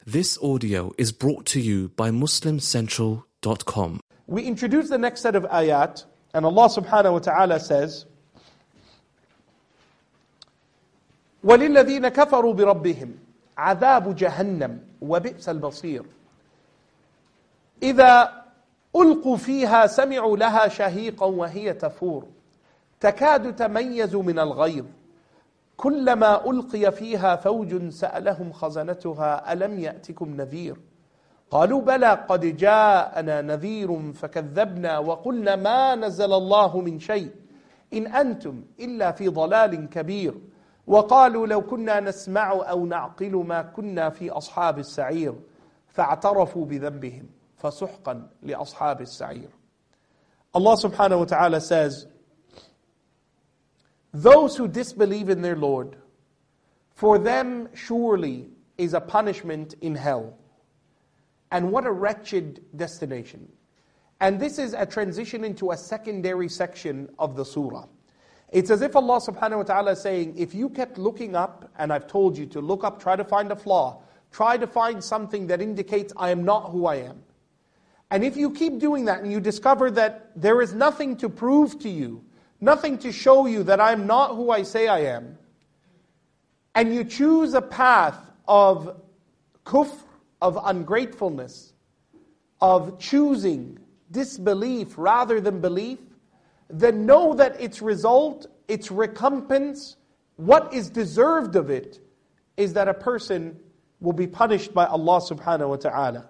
This audio is brought to you by MuslimCentral.com. We introduce the next set of ayat, and Allah subhanahu wa ta'ala says, وَلِلَّذِينَ كَفَرُوا بِرَبِّهِمْ عَذَابُ جَهَنَّمْ وَبِئْسَ الْبَصِيرُ إِذَا أُلْقُوا فِيهَا سَمِعُوا لَهَا شَهِيقًا وَهِيَ تَفُورُ تَكَادُ تَمَيَّزُ مِنَ الْغَيْظِ كلما ألقي فيها فوج سألهم خزنتها ألم يأتكم نذير قالوا بلى قد جاءنا نذير فكذبنا وقلنا ما نزل الله من شيء إن أنتم إلا في ضلال كبير وقالوا لو كنا نسمع أو نعقل ما كنا في أصحاب السعير فاعترفوا بذنبهم فسحقا لأصحاب السعير. Allah subhanahu wa ta'ala says, those who disbelieve in their Lord, for them surely is a punishment in hell. And what a wretched destination. And this is a transition into a secondary section of the surah. It's as if Allah subhanahu wa ta'ala is saying, if you kept looking up, and I've told you to look up, try to find a flaw, try to find something that indicates I am not who I am. And if you keep doing that and you discover that there is nothing to prove to you, nothing to show you that I'm not who I say I am, and you choose a path of kufr, of ungratefulness, of choosing disbelief rather than belief, then know that its result, its recompense, what is deserved of it, is that a person will be punished by Allah subhanahu wa ta'ala.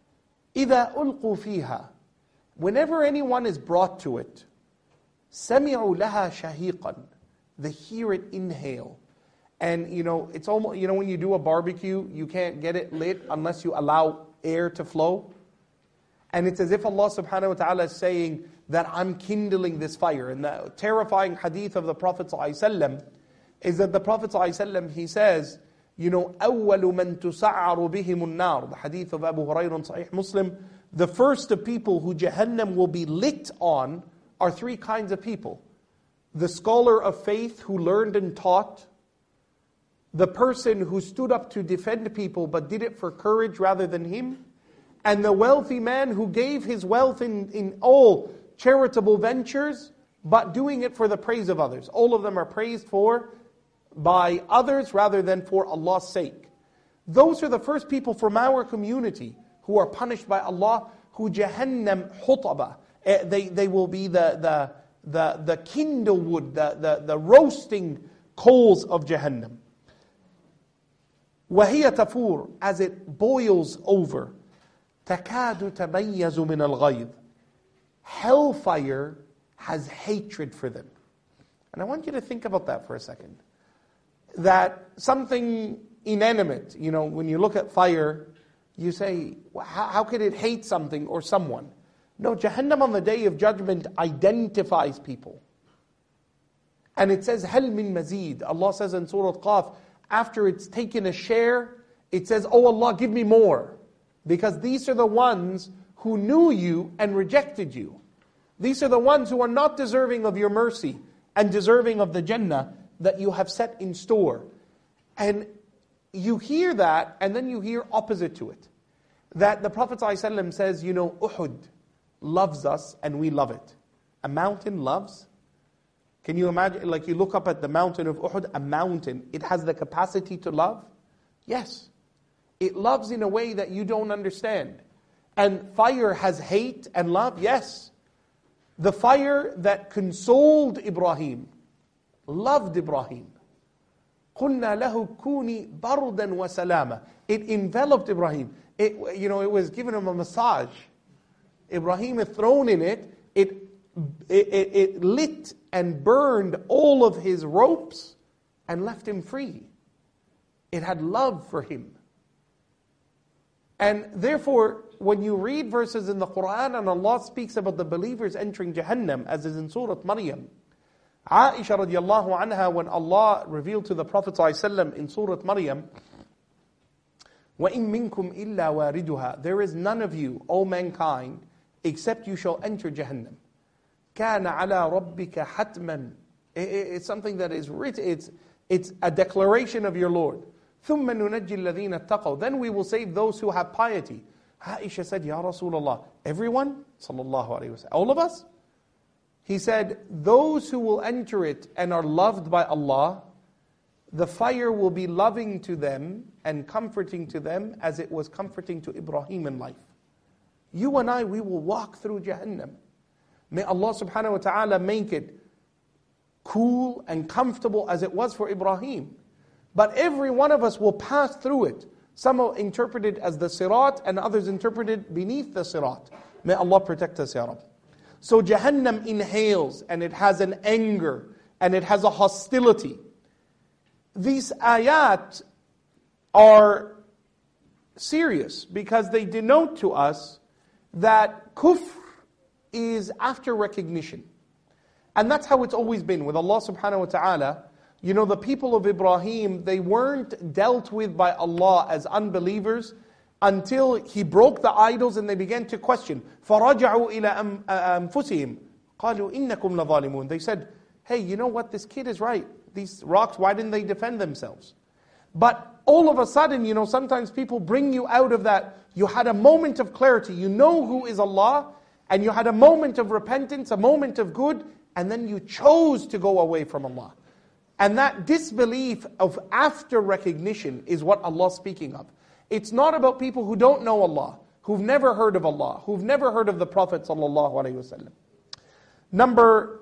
إِذَا أُلْقُوا فِيهَا, whenever anyone is brought to it, سَمِعُوا لَهَا شَهِيقًا, they hear it inhale. And it's almost, when you do a barbecue, you can't get it lit unless you allow air to flow. And it's as if Allah subhanahu wa ta'ala is saying that I'm kindling this fire. And the terrifying hadith of the Prophet ﷺ is that the Prophet ﷺ, he says, أَوَّلُ مَن تُسَعَّرُ بِهِمُ النَّارِ, the hadith of Abu Hurairah in Sahih Muslim, the first of people who Jahannam will be lit on are three kinds of people. The scholar of faith who learned and taught, the person who stood up to defend people but did it for courage rather than him, and the wealthy man who gave his wealth in all charitable ventures, but doing it for the praise of others. All of them are praised for by others rather than for Allah's sake. Those are the first people from our community who are punished by Allah, who Jahannam hutaba. They will be the kindle wood, the roasting coals of Jahannam. وَهِيَ تَفُورُ, as it boils over. تَكَادُ تَمَيَّزُ مِنَ الْغَيْظِ, hellfire has hatred for them. And I want you to think about that for a second. That something inanimate, when you look at fire, you say, how could it hate something or someone? No, Jahannam on the Day of Judgment identifies people. And it says, هَلْ مِن مَزِيد. Allah says in Surah Qaf, after it's taken a share, it says, oh Allah, give me more. Because these are the ones who knew you and rejected you. These are the ones who are not deserving of your mercy and deserving of the Jannah that you have set in store. And you hear that, and then you hear opposite to it. That the Prophet ﷺ says, Uhud loves us and we love it. A mountain loves. Can you imagine, like you look up at the mountain of Uhud, a mountain, it has the capacity to love? Yes. It loves in a way that you don't understand. And fire has hate and love? Yes. The fire that consoled Ibrahim, loved Ibrahim. قُلْنَا لَهُ كُونِي بَرْدًا وَسَلَامًا. It enveloped Ibrahim. It was giving him a massage. Ibrahim is thrown in it. It lit and burned all of his ropes and left him free. It had love for him. And therefore, when you read verses in the Quran and Allah speaks about the believers entering Jahannam, as is in Surah Maryam, Aisha radiallahu anha, when Allah revealed to the Prophet ﷺ in Surah Maryam, وَإِن مِّنكُمْ إِلَّا وَارِدُهَا, there is none of you, O mankind, except you shall enter Jahannam. كَانَ عَلَى رَبِّكَ حَتْمًا. It's something that is written, it's a declaration of your Lord. ثُمَّ نُنَجِّي الَّذِينَ اتَّقَوْا. Then we will save those who have piety. Aisha said, Ya Rasulullah, everyone? Sallallahu alayhi wa sallam. All of us? He said, those who will enter it and are loved by Allah, the fire will be loving to them and comforting to them as it was comforting to Ibrahim in life. You and I, we will walk through Jahannam. May Allah subhanahu wa ta'ala make it cool and comfortable as it was for Ibrahim. But every one of us will pass through it. Some will interpret it as the sirat and others interpret it beneath the sirat. May Allah protect us, Ya Rabb. So Jahannam inhales and it has an anger and it has a hostility. These ayat are serious because they denote to us that kufr is after recognition. And that's how it's always been with Allah subhanahu wa ta'ala. You know, the people of Ibrahim, they weren't dealt with by Allah as unbelievers until He broke the idols and they began to question. فَرَجَعُوا إِلَىٰ أَنفُسِهِمْ قَالُوا إِنَّكُمْ لَظَالِمُونَ. They said, hey, you know what, this kid is right. These rocks, why didn't they defend themselves? But all of a sudden, you know, sometimes people bring you out of that. You had a moment of clarity. You know who is Allah, and you had a moment of repentance, a moment of good, and then you chose to go away from Allah. And that disbelief of after recognition is what Allah's speaking of. It's not about people who don't know Allah, who've never heard of Allah, who've never heard of the Prophet ﷺ. Number,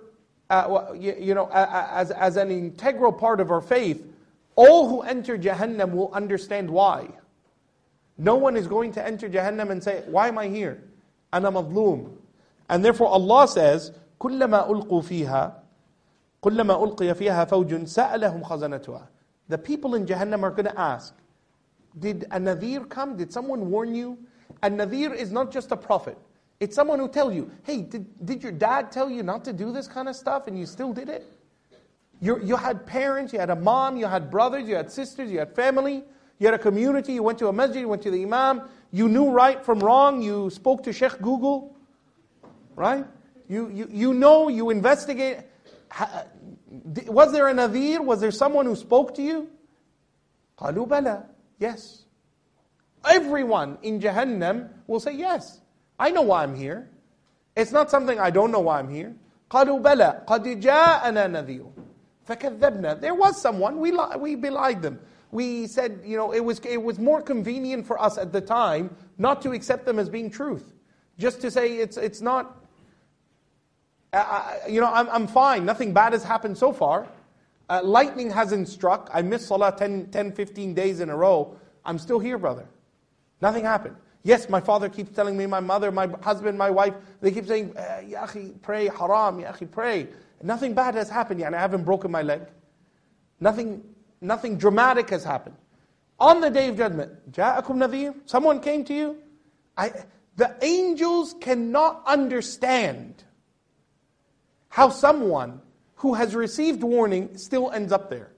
as an integral part of our faith, all who enter Jahannam will understand why. No one is going to enter Jahannam and say, why am I here? Ana madloom. And therefore Allah says, كُلَّمَا أُلْقُوا فِيهَا كُلَّمَا أُلْقِيَ فِيهَا فَوْجٌ سَأَلَهُمْ خَزَنَتُهَا. The people in Jahannam are going to ask, did a Nadhir come? Did someone warn you? A Nadhir is not just a prophet. It's someone who tells you, hey, did your dad tell you not to do this kind of stuff and you still did it? You had parents, you had a mom, you had brothers, you had sisters, you had family, you had a community, you went to a masjid, you went to the imam, you knew right from wrong, you spoke to Sheikh Google, right? You know, you investigate. Was there a Nadhir? Was there someone who spoke to you? قالوا بلى. Yes. Everyone in Jahannam will say, yes, I know why I'm here. It's not something I don't know why I'm here. قالوا بلى قد جاءنا نذير فكذبنا. There was someone, we belied them. We said, you know, it was more convenient for us at the time not to accept them as being truth. Just to say it's not, I'm fine, nothing bad has happened so far. Lightning hasn't struck, I missed Salah 10, 15 days in a row. I'm still here, brother. Nothing happened. Yes, my father keeps telling me, my mother, my husband, my wife, they keep saying, Ya akhi, pray, haram, ya akhi, pray. Nothing bad has happened, I haven't broken my leg. Nothing dramatic has happened. On the Day of Judgment, Ja'akum Nadhir, someone came to you. The angels cannot understand how someone who has received warning still ends up there.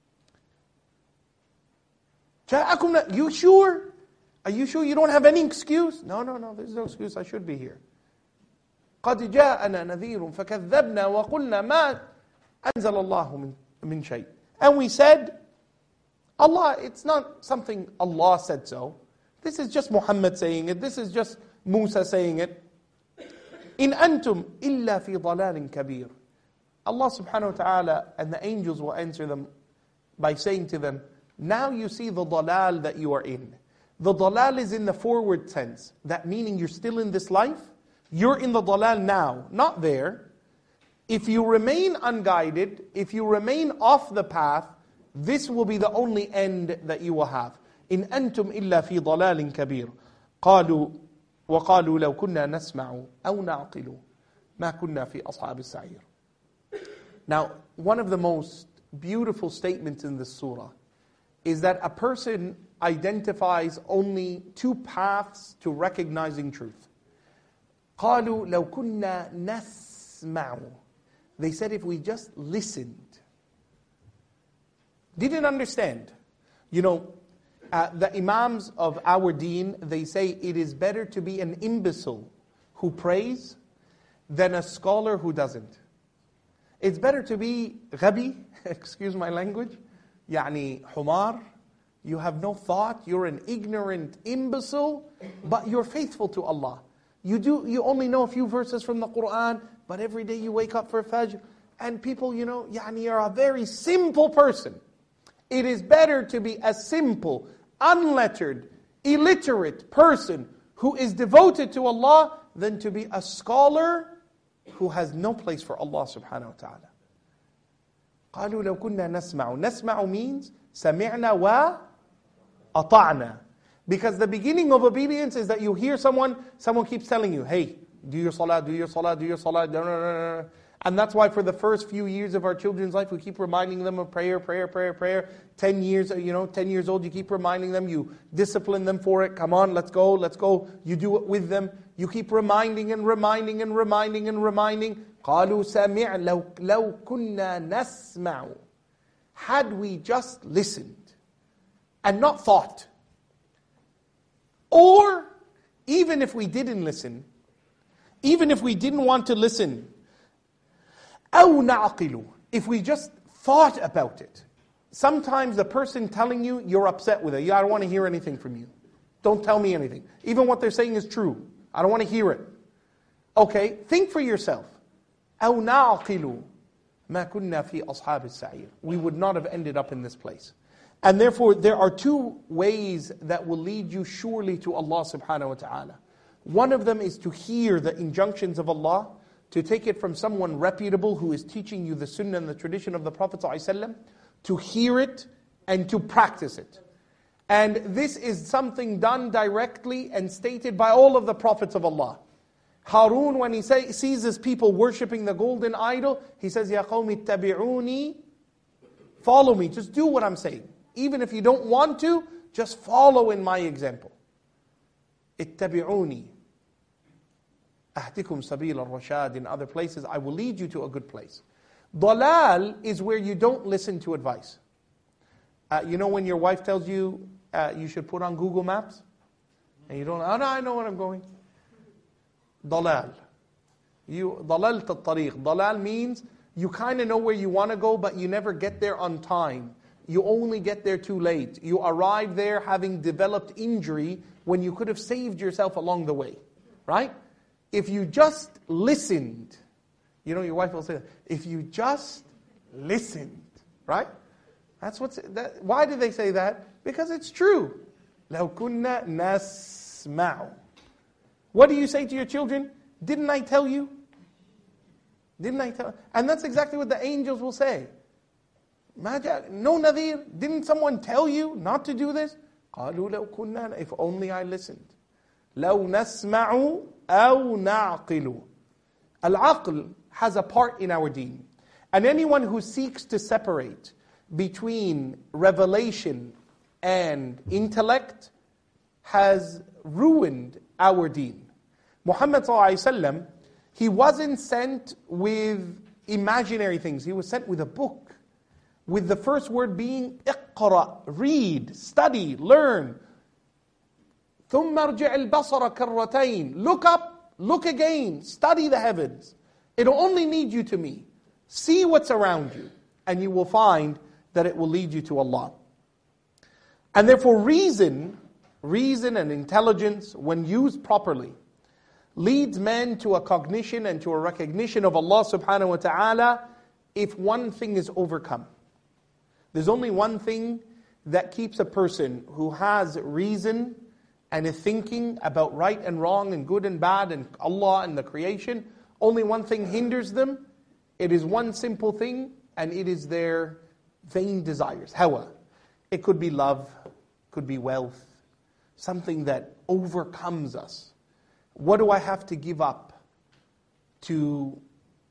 Ja'akum, you sure? Are you sure you don't have any excuse? No, there's no excuse, I should be here. قَدْ جَاءَنَا نَذِيرٌ فَكَذَّبْنَا وَقُلْنَا مَا أَنزَلَ اللَّهُ مِنْ شَيْءٍ. And we said, Allah, it's not something Allah said so. This is just Muhammad saying it. This is just Musa saying it. إِنْ أَنْتُمْ إِلَّا فِي ضَلَالٍ كَبِيرٍ. Allah subhanahu wa ta'ala and the angels will answer them by saying to them, now you see the dalal that you are in. The dalal is in the forward tense. That meaning you're still in this life. You're in the dalal now, not there. If you remain unguided, if you remain off the path, this will be the only end that you will have. إن أنتم إلا في ضلال كبير قالوا وقالوا لو كنا نسمع أو نعقل ما كنا في أصحاب السعير. Now, one of the most beautiful statements in this surah is that a person identifies only two paths to recognizing truth. قالوا لو كنا نسمع. They said if we just listened. Didn't understand. You know, the imams of our deen, they say it is better to be an imbecile who prays than a scholar who doesn't. It's better to be ghabi, excuse my language, يعني حمار, You have no thought. You're an ignorant imbecile, but you're faithful to Allah. You only know a few verses from the Quran, but every day you wake up for Fajr. And people, you're a very simple person. It is better to be a simple, unlettered, illiterate person who is devoted to Allah than to be a scholar who has no place for Allah subhanahu wa ta'ala. قالوا لو كنا نسمع. نسمع means سمعنا وأطعنا. Because the beginning of obedience is that you hear someone keeps telling you, hey, do your salah, do your salah, do your salah. No, no, no, no. And that's why for the first few years of our children's life, we keep reminding them of prayer, prayer, prayer, prayer. 10 years, 10 years old, you keep reminding them, you discipline them for it. Come on, let's go, let's go. You do it with them. You keep reminding and reminding and reminding and reminding. قالوا سمع لو كنا نسمع. Had we just listened and not thought. Or, even if we didn't listen, even if we didn't want to listen, أو نعقل, if we just thought about it. Sometimes the person telling you, you're upset with it. Yeah, I don't want to hear anything from you. Don't tell me anything. Even what they're saying is true. I don't want to hear it. Okay, think for yourself. أو نعقل ما كنا في أصحاب السعير. We would not have ended up in this place. And therefore, there are two ways that will lead you surely to Allah subhanahu wa ta'ala. One of them is to hear the injunctions of Allah, to take it from someone reputable who is teaching you the sunnah and the tradition of the Prophet ﷺ, to hear it and to practice it. And this is something done directly and stated by all of the prophets of Allah. Harun, when he sees his people worshipping the golden idol, he says, Ya qawmi ittabi'uni, follow me, just do what I'm saying. Even if you don't want to, just follow in my example. Ittabi'uni. أهدكم سبيل الرشاد. In other places, I will lead you to a good place. Dalal is where you don't listen to advice. When your wife tells you, you should put on Google Maps, and you don't, oh no, I know where I'm going. Dalal. Dalalt al-tariq. Dalal means you kind of know where you want to go, but you never get there on time. You only get there too late. You arrive there having developed injury when you could have saved yourself along the way. Right? If you just listened, your wife will say that. If you just listened, right? Why do they say that? Because it's true. لو كنا نسمع. What do you say to your children? Didn't I tell you? Didn't I tell you? And that's exactly what the angels will say. No Nadir, didn't someone tell you not to do this? قالوا لو كنا, if only I listened. لو نسمع أو نعقل. Al-aql has a part in our deen. And anyone who seeks to separate between revelation and intellect has ruined our deen. Muhammad ﷺ, he wasn't sent with imaginary things. He was sent with a book. With the first word being اقرأ, read, study, learn. ثُمَّ ارْجِعِ الْبَصَرَ كَرَّتَيْنِ. Look up, look again, study the heavens. It'll only lead you to me. See what's around you, and you will find that it will lead you to Allah. And therefore reason and intelligence, when used properly, leads men to a cognition and to a recognition of Allah subhanahu wa ta'ala if one thing is overcome. There's only one thing that keeps a person who has reason and is thinking about right and wrong and good and bad and Allah and the creation. Only one thing hinders them. It is one simple thing, and it is their vain desires. Hawa. It could be love, could be wealth, something that overcomes us. What do I have to give up to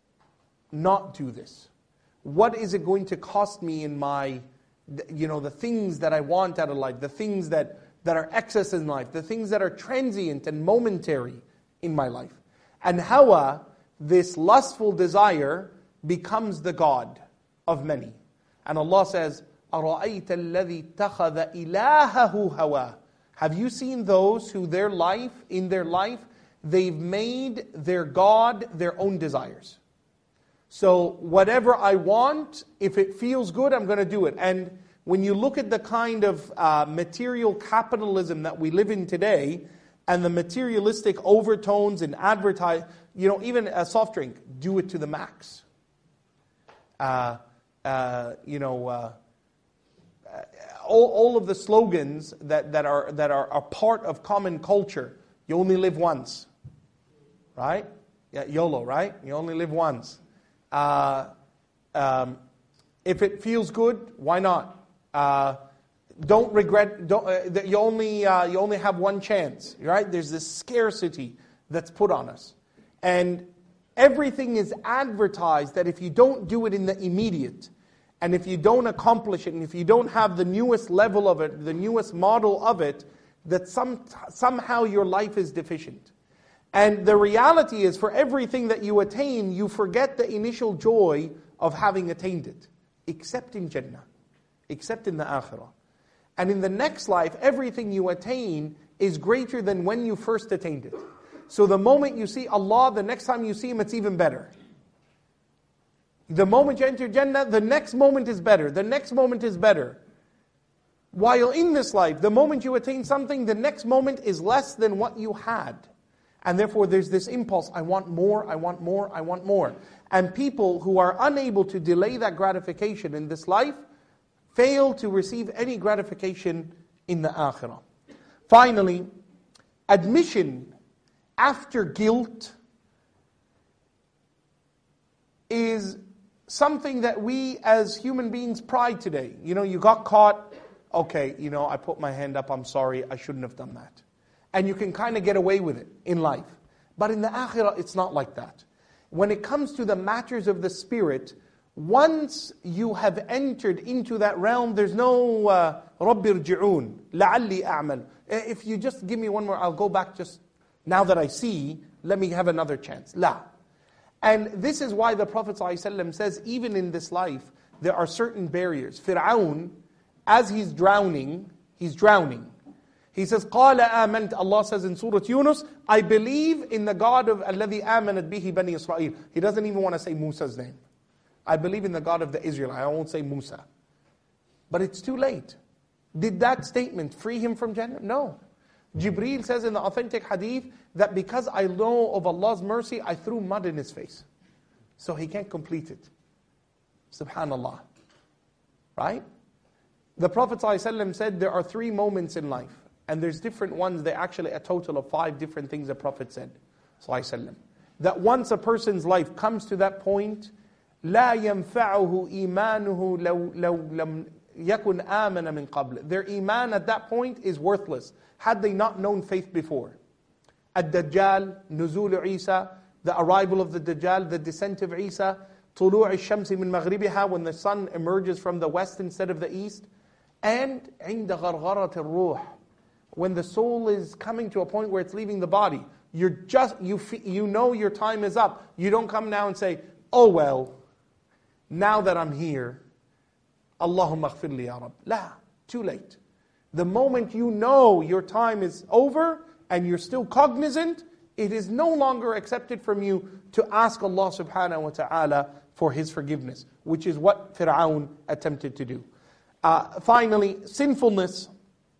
not do this? What is it going to cost me in my, the things that I want out of life, the things that are excess in life, the things that are transient and momentary in my life. And hawa, this lustful desire, becomes the God of many. And Allah says, أَرَأَيْتَ الَّذِي اتَّخَذَ إِلَهَهُ هَوَاهُ. Have you seen those who in their life, they've made their God their own desires? So whatever I want, if it feels good, I'm going to do it. And when you look at the kind of material capitalism that we live in today, and the materialistic overtones in advertise, even a soft drink, do it to the max. All of the slogans that are a part of common culture. You only live once, right? Yeah, YOLO, right? You only live once. If it feels good, why not? Don't regret. You only have one chance, right? There's this scarcity that's put on us, and everything is advertised that if you don't do it in the immediate, and if you don't accomplish it, and if you don't have the newest level of it, the newest model of it, that somehow your life is deficient. And the reality is, for everything that you attain, you forget the initial joy of having attained it, except in Jannah, except in the Akhirah. And in the next life, everything you attain is greater than when you first attained it. So the moment you see Allah, the next time you see Him, it's even better. The moment you enter Jannah, the next moment is better. The next moment is better. While in this life, the moment you attain something, the next moment is less than what you had. And therefore there's this impulse, I want more, I want more, I want more. And people who are unable to delay that gratification in this life, fail to receive any gratification in the Akhirah. Finally, admission after guilt is something that we as human beings pride today. You got caught, okay, I put my hand up, I'm sorry, I shouldn't have done that. And you can kind of get away with it in life. But in the Akhirah, it's not like that. When it comes to the matters of the spirit, once you have entered into that realm, there's no رَبِّ ارْجِعُونَ لَعَلِّي أَعْمَلُ. If you just give me one more, I'll go back just now that I see, let me have another chance. La. And this is why the Prophet ﷺ says, even in this life, there are certain barriers. Fir'aun, as he's drowning. He says, قَالَ آمَنْتَ. Allah says in Surah Yunus, I believe in the God of الَّذِي آمَنَتْ بِهِ بَنِي إِسْرَائِيل. He doesn't even want to say Musa's name. I believe in the God of the Israelites. I won't say Musa. But it's too late. Did that statement free him from Jannah? No. Jibreel says in the authentic hadith that because I know of Allah's mercy, I threw mud in his face. So he can't complete it. Subhanallah. Right? The Prophet ﷺ said there are 3 moments in life. And there's different ones. They're actually a total of 5 different things the Prophet said. ﷺ. That once a person's life comes to that point, لا ينفعه إيمانه لو لم يكن آمن من قبل. Their iman at that point is worthless, had they not known faith before. Ad-Dajjal, Nuzul Isa, the arrival of the Dajjal, the descent of Isa, طلوع الشمس من مغربها, when the sun emerges from the west instead of the east, and عند غرغرة الروح, when the soul is coming to a point where it's leaving the body. You know your time is up. You don't come now and say, oh well, now that I'm here, Allahumma ighfir li ya Rabb. La, too late. The moment you know your time is over and you're still cognizant, it is no longer accepted from you to ask Allah subhanahu wa ta'ala for His forgiveness, which is what Fir'aun attempted to do. Finally, sinfulness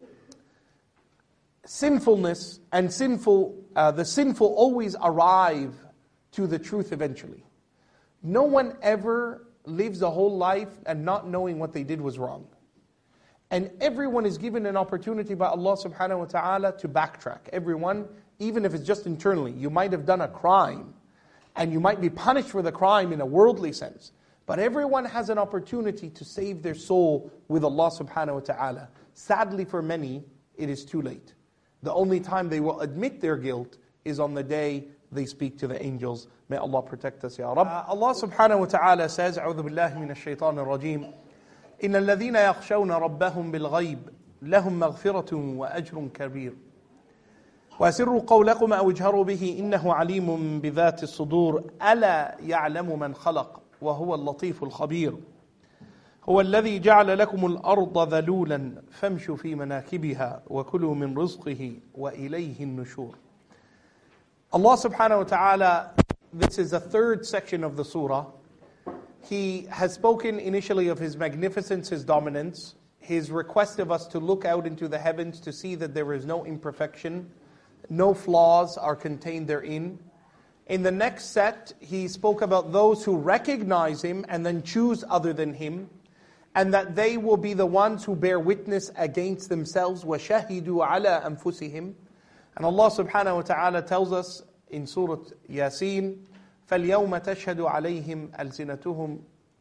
and the sinful always arrive to the truth eventually. No one ever lives a whole life and not knowing what they did was wrong. And everyone is given an opportunity by Allah subhanahu wa ta'ala to backtrack. Everyone, even if it's just internally. You might have done a crime, and you might be punished for the crime in a worldly sense. But everyone has an opportunity to save their soul with Allah subhanahu wa ta'ala. Sadly for many, it is too late. The only time they will admit their guilt is on the day they speak to the angels. May Allah protect us, Ya Rabb. Allah subhanahu wa ta'ala says, أعوذ بالله من الشيطان الرجيم, إن الذين يخشون ربهم بالغيب لهم مغفرة وأجر كبير وأسروا قولكم أو اجهروا به إنه عليم بذات الصدور ألا يعلم من خلق وهو اللطيف الخبير هو الذي جعل لكم الأرض ذلولا فامشوا في مناكبها وكلوا من رزقه وإليه النشور. Allah subhanahu wa ta'ala, this is the 3rd section of the surah. He has spoken initially of His magnificence, His dominance, His request of us to look out into the heavens to see that there is no imperfection, no flaws are contained therein. In the next set, He spoke about those who recognize Him and then choose other than Him, and that they will be the ones who bear witness against themselves. وَشَهِدُوا عَلَىٰ أَنفُسِهِمْ. And Allah subhanahu wa ta'ala tells us in Surah Yasin, فَالْيَوْمَ تَشْهَدُ عَلَيْهِمْ أَلْسِنَتُهُمْ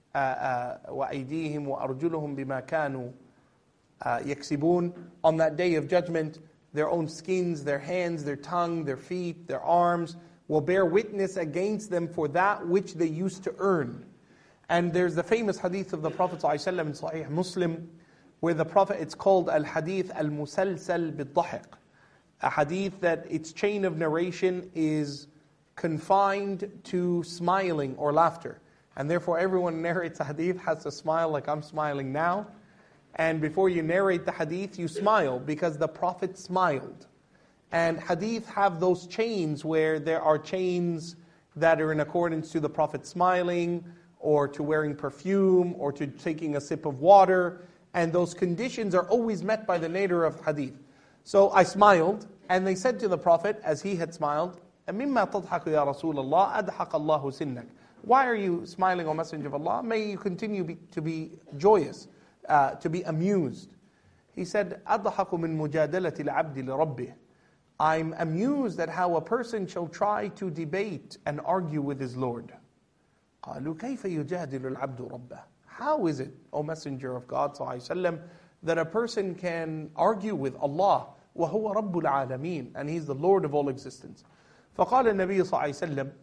وَأَيْدِيهِمْ وَأَرْجُلُهُمْ بِمَا كَانُوا يَكْسِبُونَ. On that day of judgment, their own skins, their hands, their tongue, their feet, their arms will bear witness against them for that which they used to earn. And there's the famous hadith of the Prophet ﷺ in Sahih Muslim, where the Prophet, it's called Al-Hadith Al-Musalsal Bid-Dahiq. A hadith that its chain of narration is confined to smiling or laughter. And therefore everyone narrates a hadith has to smile like I'm smiling now. And before you narrate the hadith, you smile because the Prophet smiled. And hadith have those chains where there are chains that are in accordance to the Prophet smiling, or to wearing perfume, or to taking a sip of water. And those conditions are always met by the narrator of hadith. So I smiled, and they said to the Prophet, as he had smiled, مِمَّا تَضْحَكُ يَا رَسُولَ اللَّهِ أَدْحَقَ اللَّهُ سِنَّكَ. Why are you smiling, O Messenger of Allah? May you continue to be joyous, to be amused. He said, أَضْحَقُ مِن مُجَادَلَةِ الْعَبْدِ لِرَبِّهِ. I'm amused at how a person shall try to debate and argue with his Lord. قَالُوا كَيْفَ يُجَادِلُ الْعَبْدُ رَبَّهِ. How is it, O Messenger of God ﷺ, that a person can argue with Allah, وَهُوَ رَبُّ الْعَالَمِينَ, and He's the Lord of all existence? فَقَالَ النَّبِيُّ صلى الله عليه وسلم,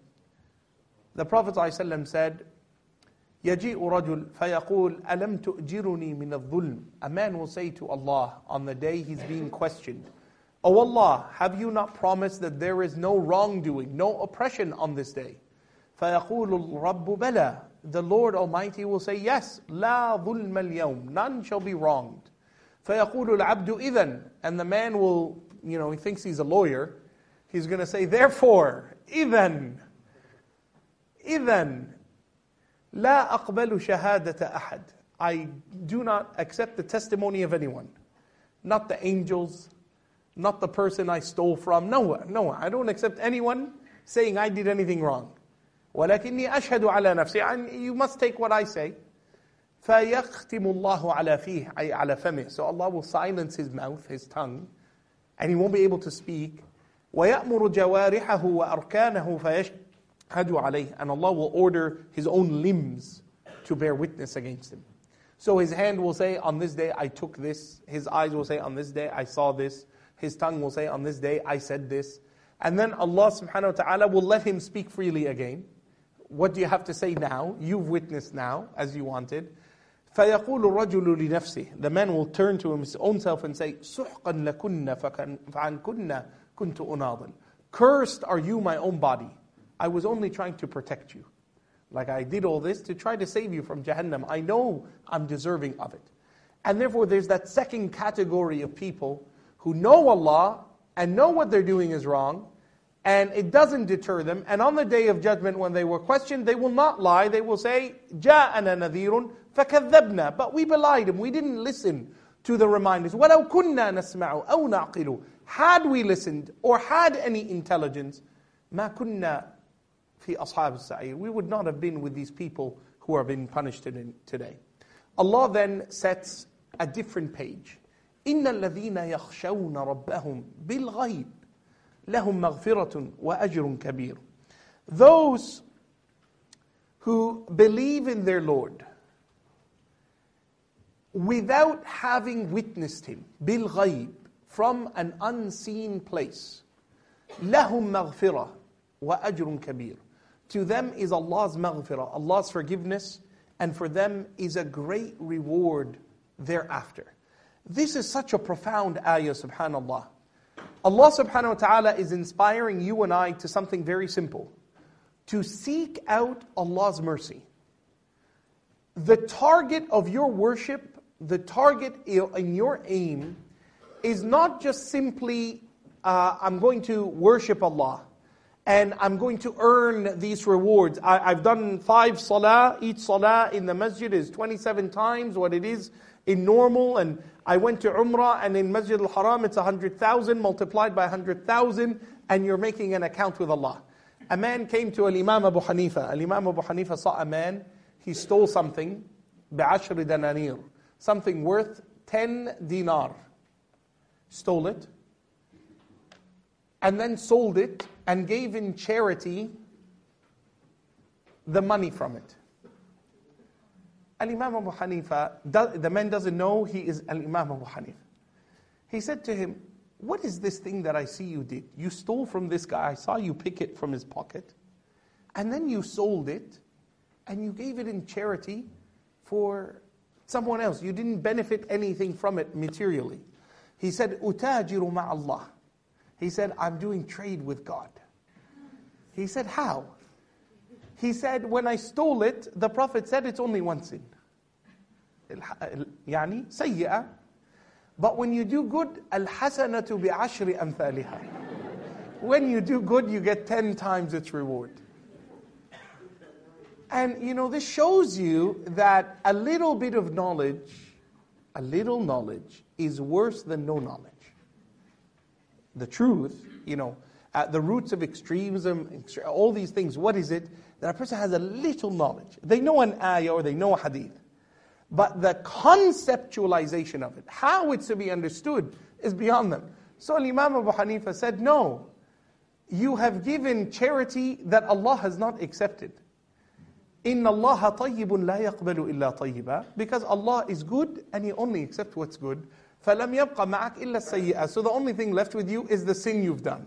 the Prophet ﷺ said, يَجِيءُ رَجُلٌ فَيَقُولُ أَلَمْ تُؤْجِرُنِي مِنَ الظُّلْمِ. A man will say to Allah on the day he's being questioned, O Allah, have you not promised that there is no wrongdoing, no oppression on this day? فَيَقُولُ الرَّبُّ بَلَى. The Lord Almighty will say, yes, لَا ظُلْمَ الْيَوْمِ. None shall be wronged. فَيَقُولُ الْعَبْدُ إِذًا. And the man will, he thinks he's a lawyer. He's going to say, therefore, إِذًا لَا أَقْبَلُ شَهَادَةَ أَحَدٍ. I do not accept the testimony of anyone. Not the angels, not the person I stole from. No, I don't accept anyone saying I did anything wrong. وَلَكِنِّي أَشْهَدُ عَلَى نَفْسِي. And you must take what I say. فَيَخْتِمُ اللَّهُ عَلَى فِيهِ أي عَلى فَمِهِ. So Allah will silence his mouth, his tongue, and he won't be able to speak. وَيَأْمُرُ جَوَارِحَهُ وَأَرْكَانَهُ فَيَشْهَدُ عَلَيْهِ. And Allah will order his own limbs to bear witness against him. So his hand will say, on this day I took this. His eyes will say, on this day I saw this. His tongue will say, on this day I said this. And then Allah subhanahu wa ta'ala will let him speak freely again. What do you have to say now? You've witnessed now, as you wanted. فَيَقُولُ الرَّجُلُ لِنَفْسِهِ. The man will turn to his own self and say, سُحْقًا لَكُنَّ فَعَنْكُنَّ كُنْتُ أُنَاضٍ. Cursed are you, my own body. I was only trying to protect you. Like I did all this to try to save you from Jahannam. I know I'm deserving of it. And therefore there's that second category of people who know Allah and know what they're doing is wrong, and it doesn't deter them. And on the day of judgment, when they were questioned, they will not lie. They will say, جَاءَنَا نَذِيرٌ فَكَذَّبْنَا. But we belied him. We didn't listen to the reminders. وَلَوْ كُنَّا نَسْمَعُ أَوْ نَعْقِلُ. Had we listened or had any intelligence, مَا كُنَّا فِي أَصْحَابِ السَّعِيرِ. We would not have been with these people who are being punished today. Allah then sets a different page. إِنَّ الَّذِينَ يَخْشَوْنَ رَبَّهُمْ بِالْغَيْبِ لَهُمْ مَغْفِرَةٌ وَأَجْرٌ كَبِيرٌ. Those who believe in their Lord without having witnessed Him, بِالْغَيْبِ, from an unseen place, لَهُمْ مَغْفِرَةٌ وَأَجْرٌ كَبِيرٌ. To them is Allah's maghfirah, Allah's forgiveness, and for them is a great reward thereafter. This is such a profound ayah, subhanallah. Allah subhanahu wa ta'ala is inspiring you and I to something very simple. To seek out Allah's mercy. The target of your worship, the target in your aim, is not just simply, I'm going to worship Allah, and I'm going to earn these rewards. I've done 5 salah, each salah in the masjid is 27 times what it is in normal, and I went to Umrah, and in Masjid al-Haram it's 100,000 multiplied by 100,000, and you're making an account with Allah. A man came to Al-Imam Abu Hanifa. Al-Imam Abu Hanifa saw a man, he stole something, بعشر دنانير, something worth 10 dinar. Stole it, and then sold it, and gave in charity the money from it. Al-Imam Abu Hanifa, the man doesn't know he is Al-Imam Abu Hanifa. He said to him, what is this thing that I see you did? You stole from this guy, I saw you pick it from his pocket, and then you sold it, and you gave it in charity for someone else. You didn't benefit anything from it materially. He said, أُتَاجِرُ مَعَ اللَّهِ. He said, I'm doing trade with God. He said, how? He said, when I stole it, the Prophet said it's only one sin. يعني سيئة. But when you do good, الحسنة بعشر أمثالها. When you do good, you get 10 times its reward. And this shows you that a little bit of knowledge, a little knowledge is worse than no knowledge. The truth, at the roots of extremism, all these things, what is it? That a person has a little knowledge. They know an ayah or they know a hadith. But the conceptualization of it, how it's to be understood, is beyond them. So Imam Abu Hanifa said, no, you have given charity that Allah has not accepted. إِنَّ اللَّهَ طَيِّبٌ لَا يَقْبَلُ إِلَّا طَيِّبًا. Because Allah is good and He only accepts what's good. فَلَمْ يَبْقَ مَعَكْ إِلَّا السَّيِّئَةِ. So the only thing left with you is the sin you've done.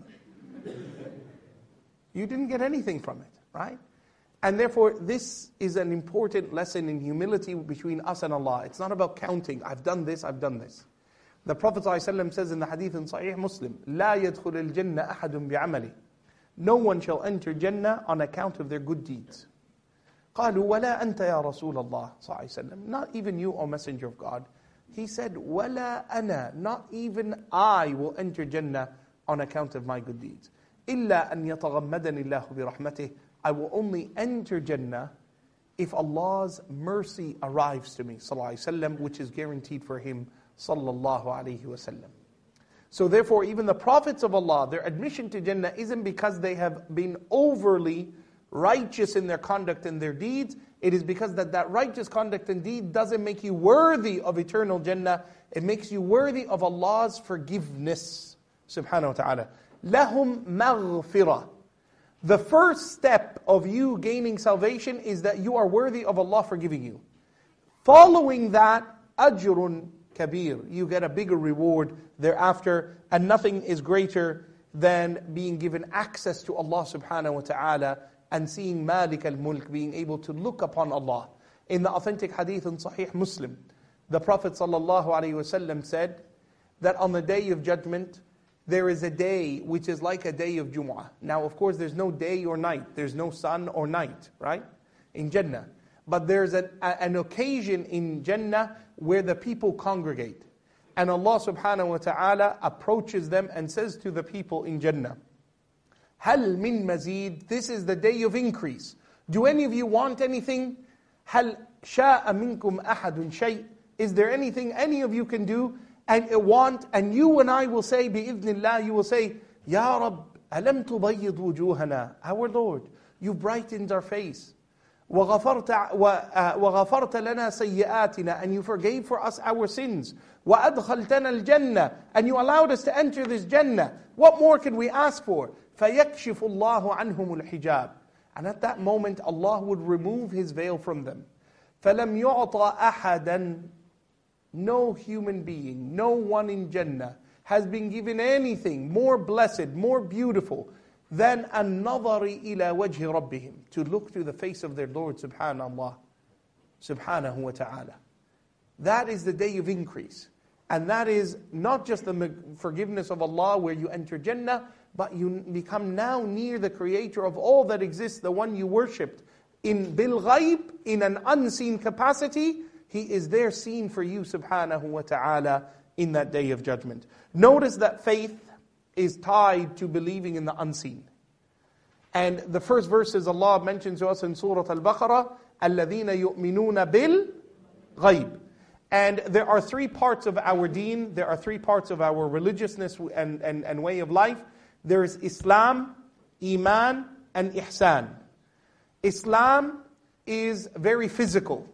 You didn't get anything from it, right? And therefore, this is an important lesson in humility between us and Allah. It's not about counting, I've done this, I've done this. The Prophet ﷺ says in the hadith in Sahih Muslim, لَا يَدْخُلِ الْجَنَّةَ أَحَدٌ بِعَمَلِهِ. No one shall enter Jannah on account of their good deeds. قالوا ولا أنت يا رسول الله صلى الله عليه وسلم. Not even you, O Messenger of God. He said, ولا أنا, not even I will enter Jannah on account of my good deeds. إلا أن يتغمدني الله برحمته. I will only enter Jannah if Allah's mercy arrives to me, sallallahu alaihi wasallam, which is guaranteed for him, sallallahu alaihi wasallam. So therefore, even the prophets of Allah, their admission to Jannah isn't because they have been overly righteous in their conduct and their deeds. It is because that righteous conduct and deed doesn't make you worthy of eternal Jannah. It makes you worthy of Allah's forgiveness, subhanahu wa ta'ala. لَهُمْ مَغْفِرَةٌ. The first step of you gaining salvation is that you are worthy of Allah forgiving you. Following that, أَجْرٌ kabir. You get a bigger reward thereafter, and nothing is greater than being given access to Allah subhanahu wa ta'ala and seeing Malik al-Mulk, being able to look upon Allah. In the authentic hadith in Sahih Muslim, the Prophet sallallahu alaihi wasallam said that on the Day of Judgment, there is a day which is like a day of Jumu'ah. Now, of course, there's no day or night. There's no sun or night, right? In Jannah. But there's an occasion in Jannah where the people congregate. And Allah subhanahu wa ta'ala approaches them and says to the people in Jannah, هَلْ مِن مَزِيد. This is the day of increase. Do any of you want anything? هَلْ شَاءَ مِنْكُمْ أَحَدٌ شَيْءٍ. Is there anything any of you can do and want? And you and I will say, بِإِذْنِ اللَّهِ, you will say, يَا رَبْ أَلَمْ تُبَيِّضْ وُجُوهَنَا. Our Lord, you brightened our face. وَغَفَرْتَ لَنَا سَيِّئَاتِنَا. And you forgave for us our sins. وَأَدْخَلْتَنَا الْجَنَّةِ. And you allowed us to enter this Jannah. What more can we ask for? فَيَكْشِفُ اللَّهُ عَنْهُمُ الْحِجَابِ. And at that moment, Allah would remove His veil from them. فَلَمْ يُعْطَى أَحَدًا. No human being, no one in Jannah has been given anything more blessed, more beautiful than النَّظَرِ إِلَى وَجْهِ رَبِّهِمْ. To look to the face of their Lord subhanahu wa ta'ala. That is the day of increase. And that is not just the forgiveness of Allah where you enter Jannah, but you become now near the Creator of all that exists, the one you worshipped. In bil ghaib, in an unseen capacity, He is there seen for you subhanahu wa ta'ala in that day of judgment. Notice that faith is tied to believing in the unseen. And the first verses Allah mentions to us in Surah Al-Baqarah, الَّذِينَ يُؤْمِنُونَ بِالْغَيْبِ. And there are three parts of our deen, there are three parts of our religiousness and way of life. There is Islam, Iman, and Ihsan. Islam is very physical.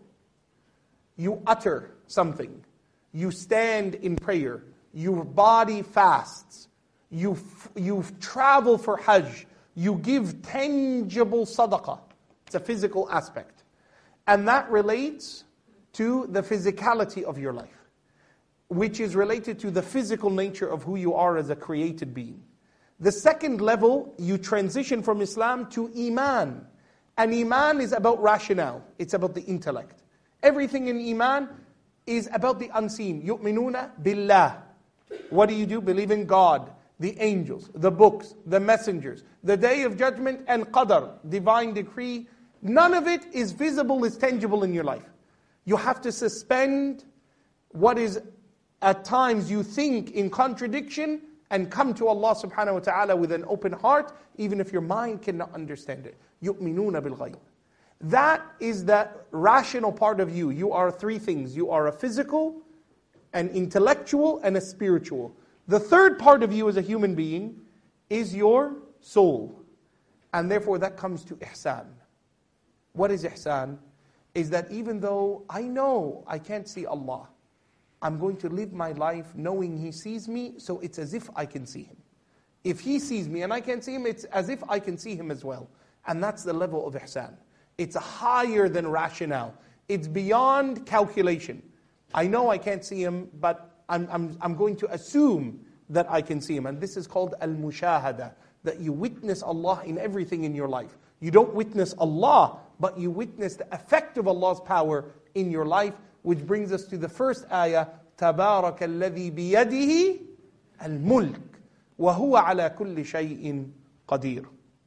You utter something. You stand in prayer. Your body fasts. You travel for Hajj. You give tangible sadaqah. It's a physical aspect. And that relates to the physicality of your life, which is related to the physical nature of who you are as a created being. The second level, you transition from Islam to Iman. And Iman is about rationale. It's about the intellect. Everything in Iman is about the unseen. يُؤْمِنُونَ بِاللَّهِ. What do? Believe in God, the angels, the books, the messengers, the day of judgment, and qadar, divine decree. None of it is visible, is tangible in your life. You have to suspend what is at times you think in contradiction and come to Allah subhanahu wa ta'ala with an open heart, even if your mind cannot understand it. يُؤْمِنُونَ بِالْغَيْبِ. That is the rational part of you. You are three things. You are a physical, an intellectual, and a spiritual. The third part of you as a human being is your soul. And therefore that comes to ihsan. What is ihsan? Is that even though I know I can't see Allah, I'm going to live my life knowing He sees me, so it's as if I can see Him. If He sees me and I can't see Him, it's as if I can see Him as well. And that's the level of ihsan. It's higher than rationale. It's beyond calculation. I know I can't see Him, but I'm going to assume that I can see Him. And this is called al-mushahada, that you witness Allah in everything in your life. You don't witness Allah, but you witness the effect of Allah's power in your life, which brings us to the first ayah, تَبَارَكَ الَّذِي بِيَدِهِ الْمُلْكِ وَهُوَ عَلَى كُلِّ شَيْءٍ قَدِيرٌ.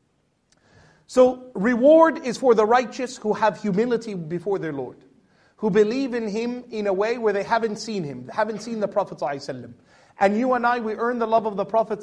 So, reward is for the righteous who have humility before their Lord, who believe in Him in a way where they haven't seen Him, haven't seen the Prophet ﷺ. And you and I, we earn the love of the Prophet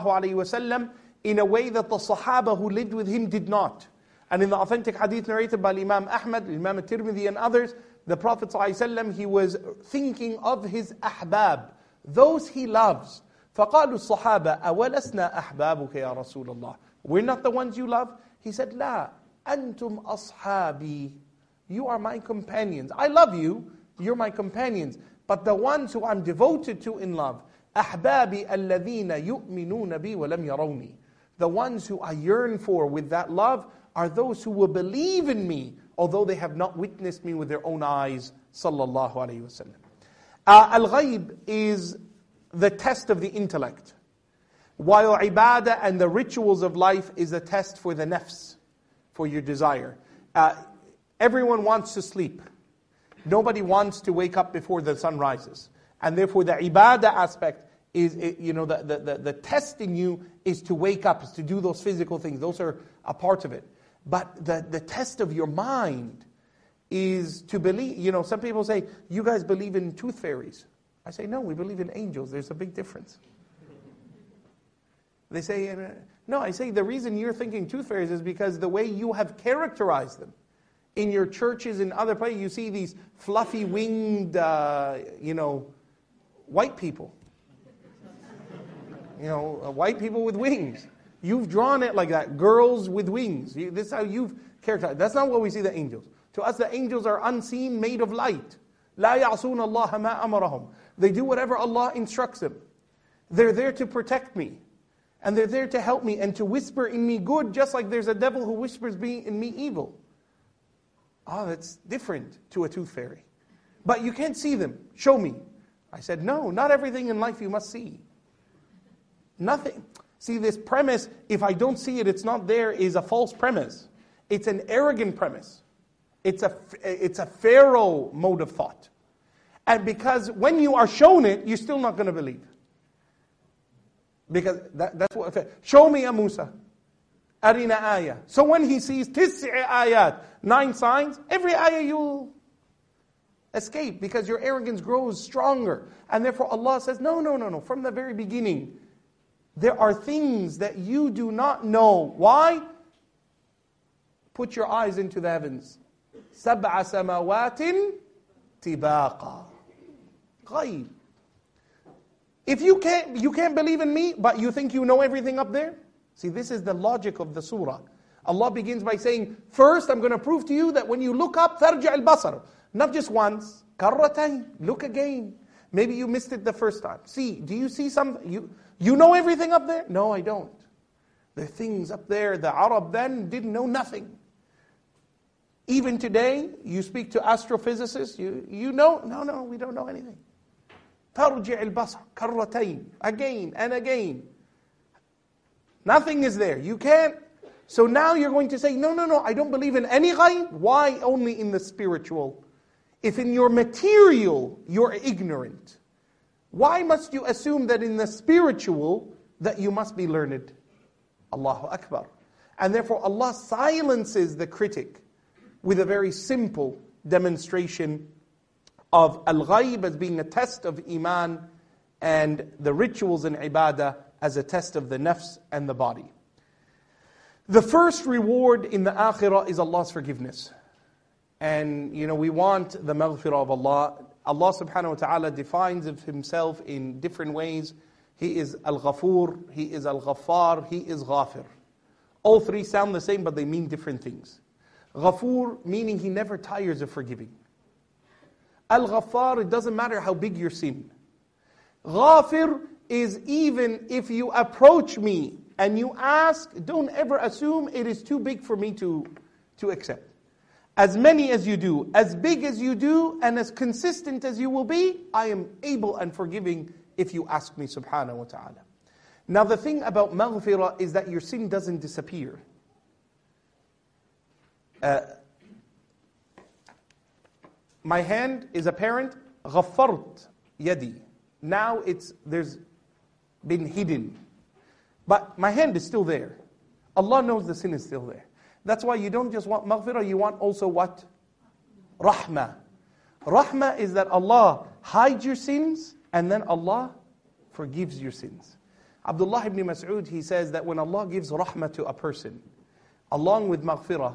ﷺ in a way that the Sahaba who lived with him did not. And in the authentic hadith narrated by Imam Ahmad, Imam al-Tirmidhi and others, the Prophet ﷺ, he was thinking of his ahbab, those he loves. فَقَالُوا الصَّحَابَةِ أَوَلَسْنَا أَحْبَابُكَ يَا رَسُولَ اللَّهِ. We're not the ones you love? He said, لَا أَنْتُمْ أَصْحَابِي. You are my companions. I love you, you're my companions. But the ones who I'm devoted to in love, أَحْبَابِ الَّذِينَ يُؤْمِنُونَ بِي وَلَمْ يَرَوْنِي. The ones who I yearn for with that love are those who will believe in me, although they have not witnessed me with their own eyes. Sallallahu alayhi wa sallam. Al-Ghayb is the test of the intellect, while ibadah and the rituals of life is a test for the nafs, for your desire. Everyone wants to sleep. Nobody wants to wake up before the sun rises. And therefore the ibadah aspect is, the test in you is to wake up, is to do those physical things. Those are a part of it. But the test of your mind is to believe. Some people say, you guys believe in tooth fairies. I say, no, we believe in angels. There's a big difference. They say, no, I say the reason you're thinking tooth fairies is because the way you have characterized them. In your churches, in other places, you see these fluffy winged, white people. White people with wings. You've drawn it like that. Girls with wings. This is how you've characterized. That's not what we see the angels. To us, the angels are unseen, made of light. لا يعصون الله ما أمرهم. They do whatever Allah instructs them. They're there to protect me. And they're there to help me and to whisper in me good, just like there's a devil who whispers in me evil. That's different to a tooth fairy. But you can't see them. Show me. I said, no, not everything in life you must see. Nothing. See, this premise, if I don't see it, it's not there, is a false premise. It's an arrogant premise. It's a Pharaoh mode of thought. And because when you are shown it, you're still not going to believe. Because that's what, show me a Musa. Arina ayah. So when he sees 9 ayat, 9 signs, every ayah you'll escape because your arrogance grows stronger. And therefore Allah says, no. From the very beginning, there are things that you do not know. Why? Put your eyes into the heavens. سَبْعَ سَمَوَاتٍ تِبَاقًا. Ghaib. If you can't believe in me, but you think you know everything up there? See, this is the logic of the surah. Allah begins by saying, first I'm going to prove to you that when you look up, تَرْجِعِ الْبَصَرِ. Not just once, كَرَّتَيْن. Look again. Maybe you missed it the first time. See, do you see something? You know everything up there? No, I don't. There are things up there, the Arab then didn't know nothing. Even today, you speak to astrophysicists, you know, no, we don't know anything. تَرْجِعِ الْبَصَرِ كَرَّتَيْن. Again and again. Nothing is there. You can't. So now you're going to say, no, I don't believe in any ghaib. Why only in the spiritual? If in your material you're ignorant, why must you assume that in the spiritual that you must be learned? Allahu Akbar. And therefore Allah silences the critic with a very simple demonstration of al-ghaib as being a test of iman and the rituals and ibadah as a test of the nafs and the body. The first reward in the akhirah is Allah's forgiveness. And we want the maghfirah of Allah. Allah subhanahu wa ta'ala defines of Himself in different ways. He is Al-Ghafur, He is Al-Ghaffar, He is Ghafir. All three sound the same, but they mean different things. Ghafur, meaning He never tires of forgiving. Al-Ghaffar, it doesn't matter how big your sin. Ghafir is even if you approach me and you ask, don't ever assume it is too big for me to accept. As many as you do, as big as you do, and as consistent as you will be, I am able and forgiving if you ask me subhanahu wa ta'ala. Now the thing about maghfirah is that your sin doesn't disappear. My hand is apparent, غفرت يدي. Now there's been hidden. But my hand is still there. Allah knows the sin is still there. That's why you don't just want maghfirah, you want also what? Rahmah. Rahmah is that Allah hides your sins and then Allah forgives your sins. Abdullah ibn Mas'ud, he says that when Allah gives rahmah to a person, along with maghfirah,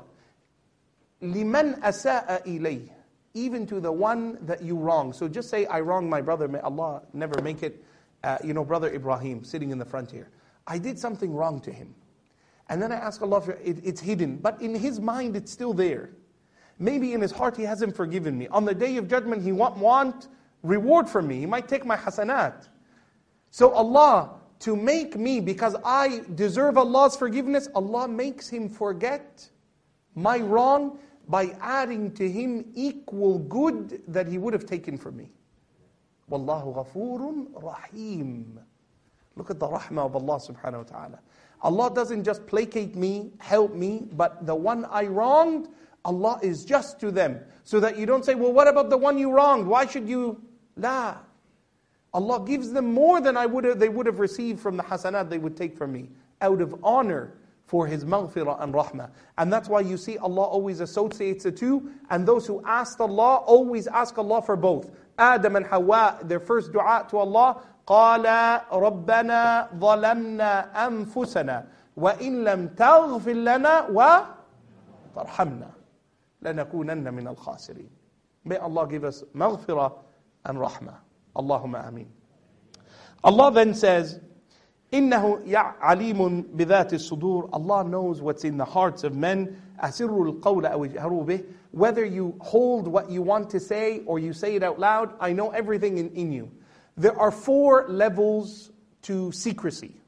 لِمَنْ أَسَاءَ إِلَيْهِ, even to the one that you wrong. So just say, I wronged my brother, may Allah never make it, brother Ibrahim, sitting in the front here. I did something wrong to him. And then I ask Allah for it, it's hidden. But in his mind, it's still there. Maybe in his heart, he hasn't forgiven me. On the day of judgment, he want reward from me. He might take my hasanat. So Allah, to make me, because I deserve Allah's forgiveness, Allah makes him forget my wrong by adding to him equal good that he would have taken from me. Wallahu ghafurun rahim. Look at the rahmah of Allah subhanahu wa ta'ala. Allah doesn't just placate me, help me, but the one I wronged, Allah is just to them. So that you don't say, well, what about the one you wronged? Why should you? La. Allah gives them more than they would have received from the hasanat they would take from me, out of honor for His maghfirah and rahmah. And that's why you see Allah always associates the two, and those who asked Allah always ask Allah for both. Adam and Hawa, their first dua to Allah, قَالَ رَبَّنَا ظَلَمْنَا أَنفُسَنَا وَإِن لَمْ تَغْفِرْ لَنَا وَتَرْحَمْنَا لَنَكُونَنَّ مِنَ الْخَاسِرِينَ. May Allah give us maghfirah and rahmah. Allahumma ameen. Allah then says, إِنَّهُ عَلِيمٌ بِذَاتِ الصُّدُورِ. Allah knows what's in the hearts of men. أَسِرُّ الْقَوْلَ أَوْ اجْهَرُوا بِهِ. Whether you hold what you want to say or you say it out loud, I know everything in you. There are 4 levels to secrecy.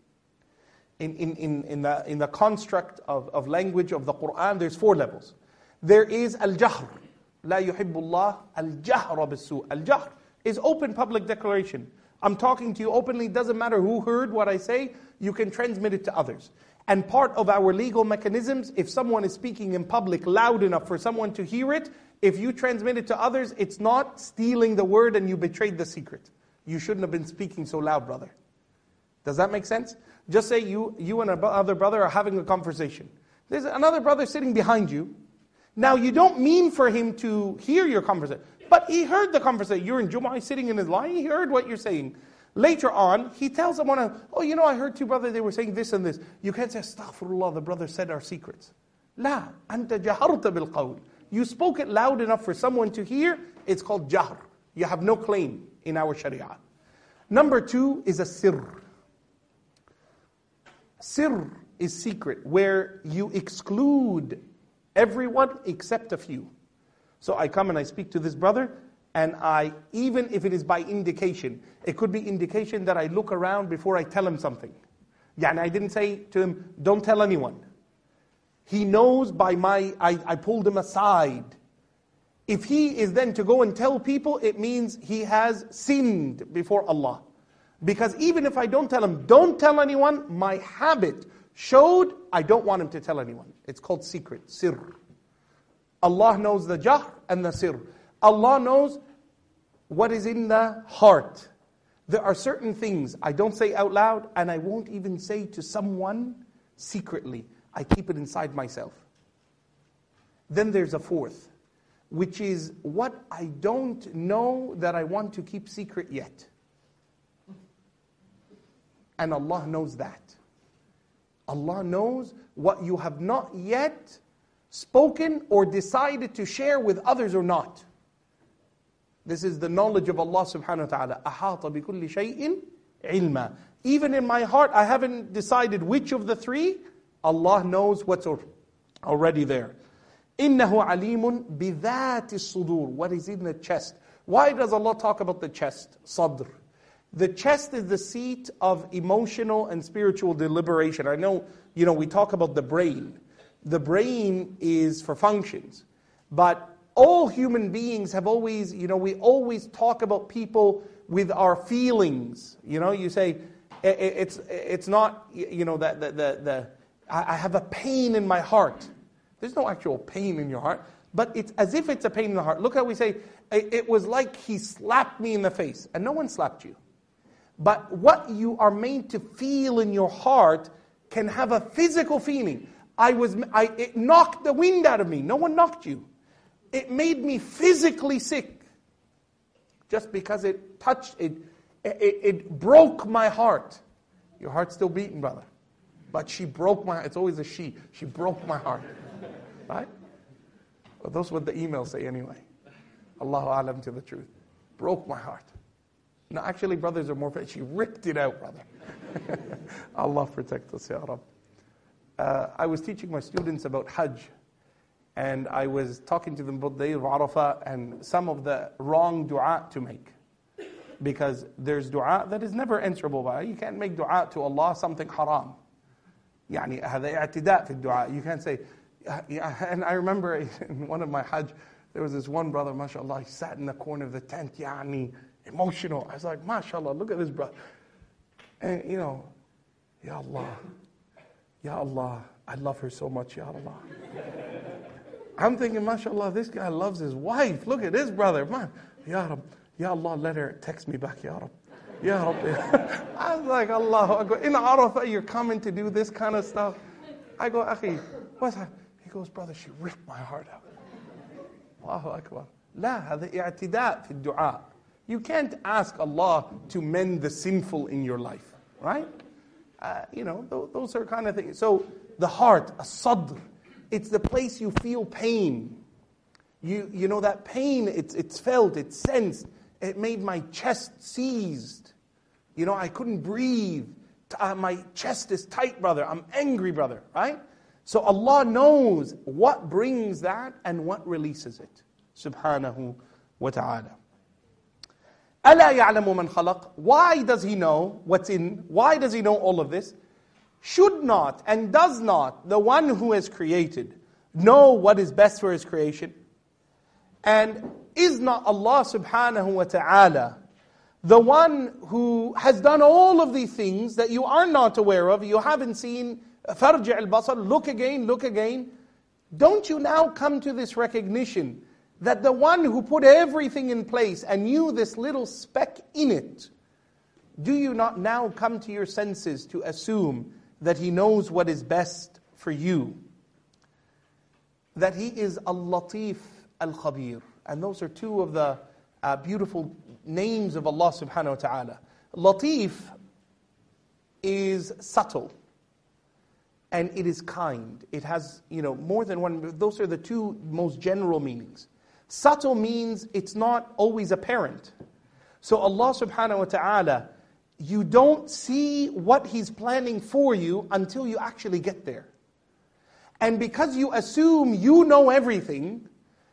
In the construct of language of the Qur'an, there's 4 levels. There is al-jahr. لا يحب الله الجهر بالسوء. Al-jahr is open public declaration. I'm talking to you openly, it doesn't matter who heard what I say, you can transmit it to others. And part of our legal mechanisms, if someone is speaking in public loud enough for someone to hear it, if you transmit it to others, it's not stealing the word and you betrayed the secret. You shouldn't have been speaking so loud, brother. Does that make sense? Just say you and another brother are having a conversation. There's another brother sitting behind you. Now you don't mean for him to hear your conversation, but he heard the conversation. You're in Jumu'ah, he's sitting in his line, he heard what you're saying. Later on, he tells someone, I heard 2 brothers, they were saying this and this. You can't say, astaghfirullah, the brother said our secrets. La, anta jaharta bil qawl. You spoke it loud enough for someone to hear, it's called jahr. You have no claim in our Sharia. Number 2 is a sirr. Sirr is secret, where you exclude everyone except a few. So I come and I speak to this brother, and even if it is by indication, it could be indication that I look around before I tell him something. And I didn't say to him, don't tell anyone. He knows by I pulled him aside. If he is then to go and tell people, it means he has sinned before Allah. Because even if I don't tell him, don't tell anyone, my habit showed I don't want him to tell anyone. It's called secret, sirr. Allah knows the jahr and the sirr. Allah knows what is in the heart. There are certain things I don't say out loud, and I won't even say to someone secretly. I keep it inside myself. Then there's a 4th, which is what I don't know that I want to keep secret yet. And Allah knows that. Allah knows what you have not yet spoken or decided to share with others or not. This is the knowledge of Allah subhanahu wa ta'ala. أَحَاطَ بِكُلِّ شَيْءٍ عِلْمًا. Even in my heart, I haven't decided which of the 3. Allah knows what's already there. إِنَّهُ عَلِيمٌ بِذَاتِ الصُّدُورِ. What is in the chest. Why does Allah talk about the chest? Sadr. The chest is the seat of emotional and spiritual deliberation. I know, we talk about the brain. The brain is for functions. But all human beings have always, we always talk about people with our feelings. You say, it's not, I have a pain in my heart. There's no actual pain in your heart, but it's as if it's a pain in the heart. Look how we say, it was like he slapped me in the face, and no one slapped you. But what you are made to feel in your heart can have a physical feeling. It knocked the wind out of me. No one knocked you. It made me physically sick. Just because it touched, it broke my heart. Your heart's still beating, brother. But she broke my heart. It's always a she. She broke my heart. Right? Well, those are what the emails say anyway. Allahu alam to the truth. Broke my heart. No, actually, brothers are more... She ripped it out, brother. Allah protect us, Ya Rab. I was teaching my students about Hajj. And I was talking to them about the day of Arafah and some of the wrong dua to make. Because there's dua that is never answerable by. You can't make dua to Allah something haram. يعني هذا اعتداء في الدعاء. You can't say... And I remember in one of my Hajj, there was this one brother, mashallah, he sat in the corner of the tent, emotional. I was like, mashallah, look at this brother. And Ya Allah, I love her so much, Ya Allah. I'm thinking, mashallah, this guy loves his wife. Look at this brother. Man, Ya Rab, Ya Allah, let her text me back, Ya Rab. Ya Rab. I was like, Allah, in Arafah, you're coming to do this kind of stuff. I go, Akhi, what's that? He goes, brother, she ripped my heart out. Allahu Akbar. La, هذا اعتداء في الدعاء. You can't ask Allah to mend the sinful in your life, right? Those are kind of things. So the heart, a sadr, it's the place you feel pain. You know that pain, it's felt, it's sensed. It made my chest seized. I couldn't breathe. My chest is tight, brother. I'm angry, brother, right? So Allah knows what brings that and what releases it. Subhanahu wa ta'ala. أَلَا يَعْلَمُ مَنْ خَلَقَ. Why does He know what's in? Why does He know all of this? Should not and does not the one who has created know what is best for His creation? And is not Allah subhanahu wa ta'ala the one who has done all of these things that you are not aware of, you haven't seen? فَارْجِعِ الْبَصَرِ. Look again, look again. Don't you now come to this recognition that the one who put everything in place and knew this little speck in it, do you not now come to your senses to assume that He knows what is best for you? That He is Al-Latif Al-Khabir. And those are two of the beautiful names of Allah subhanahu wa ta'ala. Latif is subtle. And it is kind. It has, more than one. Those are the two most general meanings. Subtle means it's not always apparent. So Allah subhanahu wa ta'ala, you don't see what He's planning for you until you actually get there. And because you assume you know everything,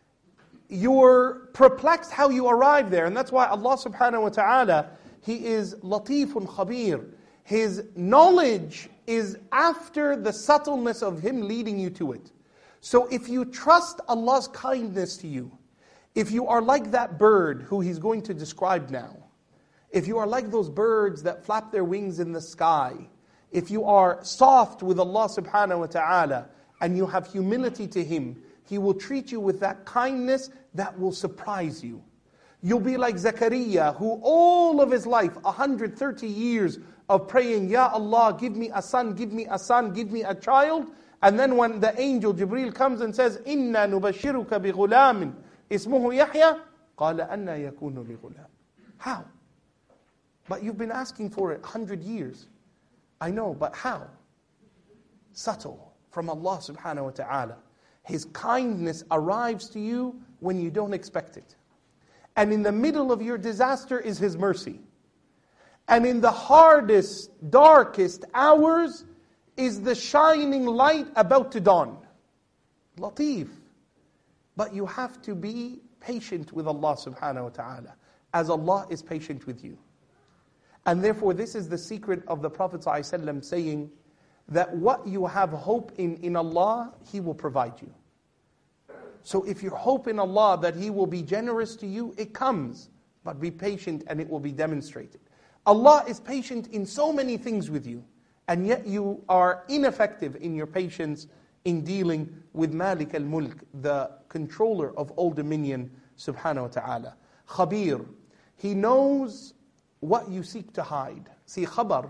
you're perplexed how you arrive there. And that's why Allah subhanahu wa ta'ala, He is Latifun Khabir. His knowledge is after the subtleness of Him leading you to it. So if you trust Allah's kindness to you, if you are like that bird who He's going to describe now, if you are like those birds that flap their wings in the sky, if you are soft with Allah subhanahu wa ta'ala, and you have humility to Him, He will treat you with that kindness that will surprise you. You'll be like Zakaria, who all of his life, 130 years of praying, Ya Allah, give me a son, give me a son, give me a child. And then when the angel Jibreel comes and says, Inna nubashiruka bi ghulamin, ismuhu Yahya, qala anna yakunu li ghulam. How? But you've been asking for it 100 years. I know, but how? Subtle, from Allah subhanahu wa ta'ala. His kindness arrives to you when you don't expect it. And in the middle of your disaster is His mercy. And in the hardest, darkest hours is the shining light about to dawn. Latif. But you have to be patient with Allah subhanahu wa ta'ala, as Allah is patient with you. And therefore this is the secret of the Prophet ﷺ saying that what you have hope in Allah, He will provide you. So if you hope in Allah that He will be generous to you, it comes. But be patient and it will be demonstrated. Allah is patient in so many things with you, and yet you are ineffective in your patience in dealing with Malik al-Mulk, the controller of all dominion, subhanahu wa ta'ala. Khabir, He knows what you seek to hide. See, khabar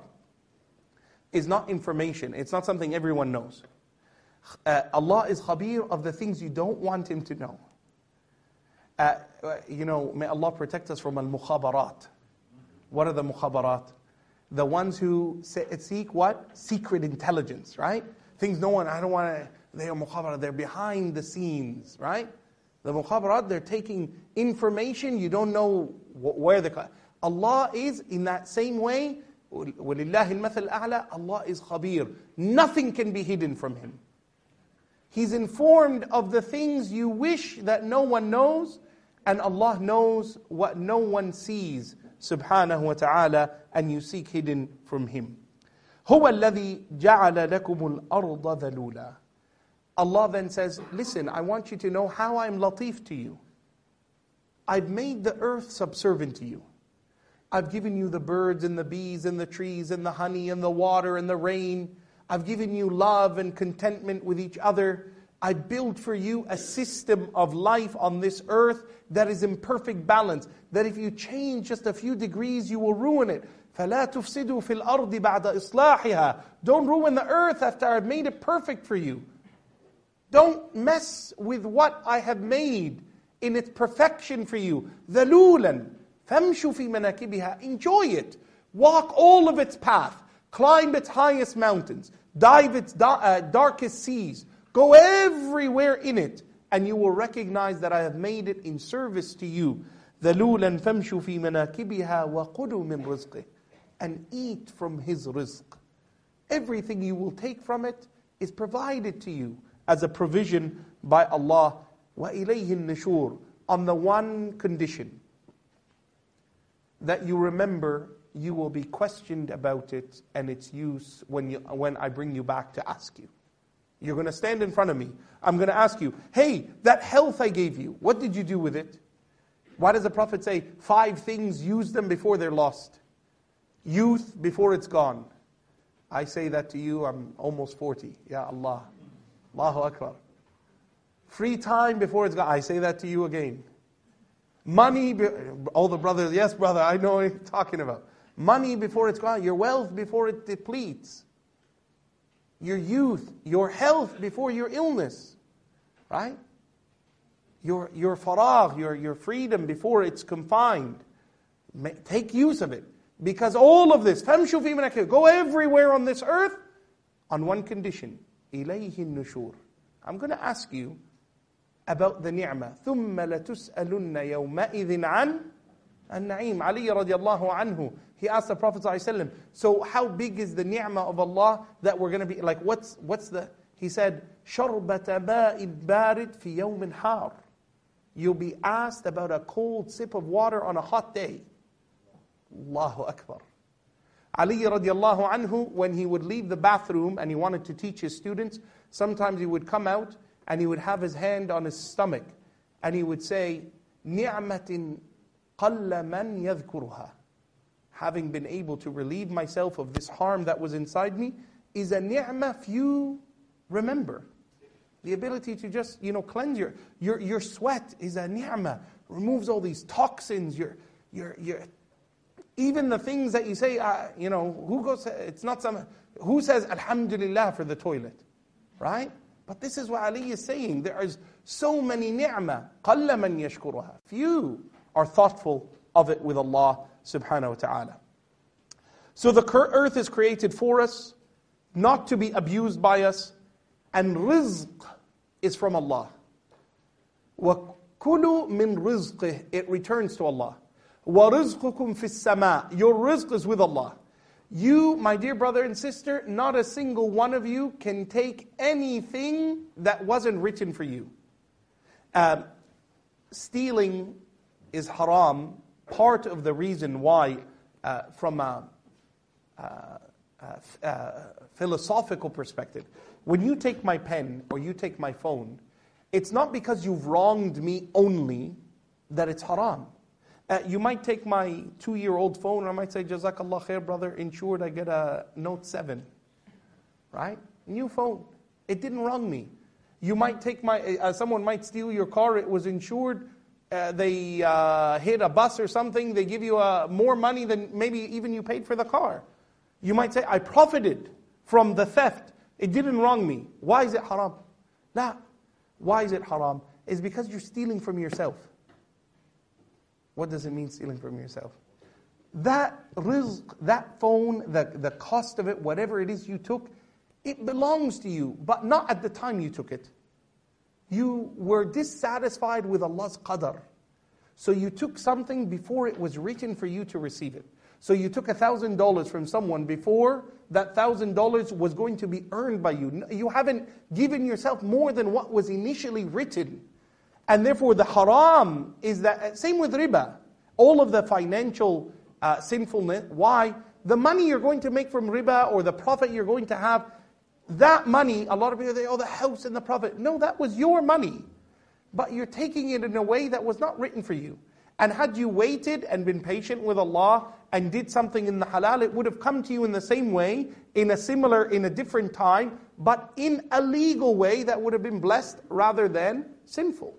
is not information. It's not something everyone knows. Allah is khabir of the things you don't want Him to know. May Allah protect us from al-mukhabarat. What are the mukhabarat? The ones who seek what? Secret intelligence, right? Things no one, I don't want to, they are mukhabarat, they're behind the scenes, right? The mukhabarat, they're taking information, you don't know where the... Allah is in that same way, وَلِلَّهِ الْمَثَلْ الْأَعْلَى, Allah is khabir. Nothing can be hidden from Him. He's informed of the things you wish that no one knows, and Allah knows what no one sees, subhanahu wa ta'ala, and you seek hidden from Him. هُوَ الَّذِي جَعَلَ لَكُمُ الْأَرْضَ ذَلُولًا. Allah then says, listen, I want you to know how I'm latif to you. I've made the earth subservient to you. I've given you the birds and the bees and the trees and the honey and the water and the rain. I've given you love and contentment with each other. I built for you a system of life on this earth that is in perfect balance. That if you change just a few degrees, you will ruin it. فَلَا تُفْسِدُوا فِي الْأَرْضِ بَعْدَ إِصْلَاحِهَا. Don't ruin the earth after I've made it perfect for you. Don't mess with what I have made in its perfection for you. ذَلُولًا فَامْشُوا فِي مَنَاكِبِهَا. Enjoy it. Walk all of its path. Climb its highest mountains. Dive its darkest seas. Go everywhere in it. And you will recognize that I have made it in service to you. ذَلُولًا فَامْشُوا فِي مَنَاكِبِهَا وَقُلُوا مِنْ رِزْقِهِ. And eat from His rizq. Everything you will take from it is provided to you as a provision by Allah. وَإِلَيْهِ النُّشُورِ. On the one condition, that you remember you will be questioned about it and its use when I bring you back to ask you. You're going to stand in front of me. I'm going to ask you, hey, that health I gave you, what did you do with it? Why does the Prophet say, 5 things, use them before they're lost? Youth before it's gone. I say that to you, I'm almost 40. Ya Allah. Allahu Akbar. Free time before it's gone. I say that to you again. Money, all the brothers, yes brother, I know what you're talking about. Money before it's gone. Your wealth before it depletes. Your youth, your health before your illness. Right? Your faragh, your freedom before it's confined. Take use of it. Because all of this, فَامْشُوا فِي مَنَاكِبِهَا, go everywhere on this earth on one condition. إِلَيْهِ النُّشُورِ. I'm going to ask you about the ni'mah. ثُمَّ لَتُسْأَلُنَّ يَوْمَئِذٍ عَنْ النَّعِيمِ. Ali radiallahu anhu, he asked the Prophet ﷺ, so how big is the ni'mah of Allah that we're going to be, like what's the, he said, شَرْبَةَ مَاءٍ بَارِدٍ فِي يَوْمٍ حَارٍ. You'll be asked about a cold sip of water on a hot day. Allahu Akbar. Ali radiallahu anhu, when he would leave the bathroom and he wanted to teach his students, sometimes he would come out and he would have his hand on his stomach and he would say, نِعْمَةٍ قَلَّ مَنْ يَذْكُرُهَا. Having been able to relieve myself of this harm that was inside me is a ni'mah few remember. The ability to just, cleanse your sweat is a ni'mah. Removes all these toxins. Even the things that you say, who says Alhamdulillah for the toilet? Right? But this is what Ali is saying. There is so many ni'mah. قَلَّ مَنْ يَشْكُرُهَا. Few are thoughtful of it with Allah subhanahu wa ta'ala. So the earth is created for us, not to be abused by us, and rizq is from Allah. وَكُلُوا مِنْ رِزْقِهِ. It returns to Allah. وَرِزْقُكُمْ فِي السَّمَاءِ. Your rizq is with Allah. You, my dear brother and sister, not a single one of you can take anything that wasn't written for you. Stealing is haram. Part of the reason why, from a philosophical perspective, when you take my pen or you take my phone, it's not because you've wronged me only that it's haram. You might take my 2-year-old phone, and I might say, Jazakallah khair, brother, insured, I get a Note 7. Right? New phone. It didn't wrong me. You might take someone might steal your car, it was insured, they hit a bus or something, they give you more money than maybe even you paid for the car. You might say, I profited from the theft. It didn't wrong me. Why is it haram? La. Why is it haram? It's because you're stealing from yourself. What does it mean, stealing from yourself? That rizq, that phone, the cost of it, whatever it is you took, it belongs to you, but not at the time you took it. You were dissatisfied with Allah's qadar. So you took something before it was written for you to receive it. So you took $1,000 from someone before that $1,000 was going to be earned by you. You haven't given yourself more than what was initially written. And therefore the haram is that, same with riba. All of the financial sinfulness, why? The money you're going to make from riba or the profit you're going to have, that money, a lot of people say, the house and the profit. No, that was your money. But you're taking it in a way that was not written for you. And had you waited and been patient with Allah and did something in the halal, it would have come to you in the same way, in a different time, but in a legal way that would have been blessed rather than sinful.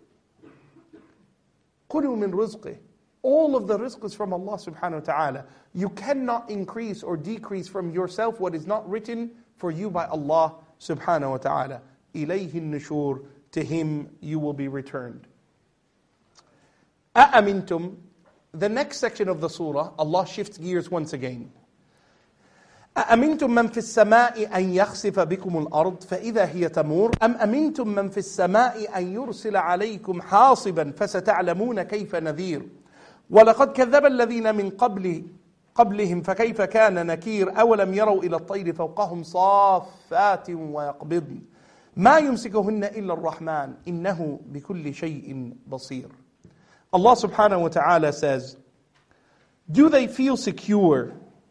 قُلُوا مِنْ رِزْقِهِ. All of the rizq is from Allah subhanahu wa ta'ala. You cannot increase or decrease from yourself what is not written for you by Allah subhanahu wa ta'ala. إِلَيْهِ النُّشُورِ. To Him you will be returned. أَأَمِنْتُمْ. The next section of the surah, Allah shifts gears once again. أَأَمِنْتُمْ مَنْ فِي السَّمَاءِ أَنْ يَخْسِفَ بِكُمُ الْأَرْضِ فَإِذَا هِيَ تَمُورُ أَمْ أَمِنْتُمْ مَنْ فِي السَّمَاءِ أَنْ يُرْسِلَ عَلَيْكُمْ حَاصِبًا فَسَتَعْلَمُونَ كَيْفَ نَذِيرٌ وَلَقَدْ كَذَّبَ الَّذِينَ مِنْ قَبْلِهِمْ فَكَيْفَ كَانَ نَكِيرٌ أَوَلَمْ يَرَوْا إِلَى الطَّيْرِ فَوْقَهُمْ صَافَّاتٍ وَيَقْبِضْنَ مَا يُمْسِكُهُنَّ إِلَّا الرَّحْمَنُ إِنَّهُ بِكُلِّ شَيْءٍ بَصِيرٌ. Allah subhanahu wa ta'ala says, do they feel secure?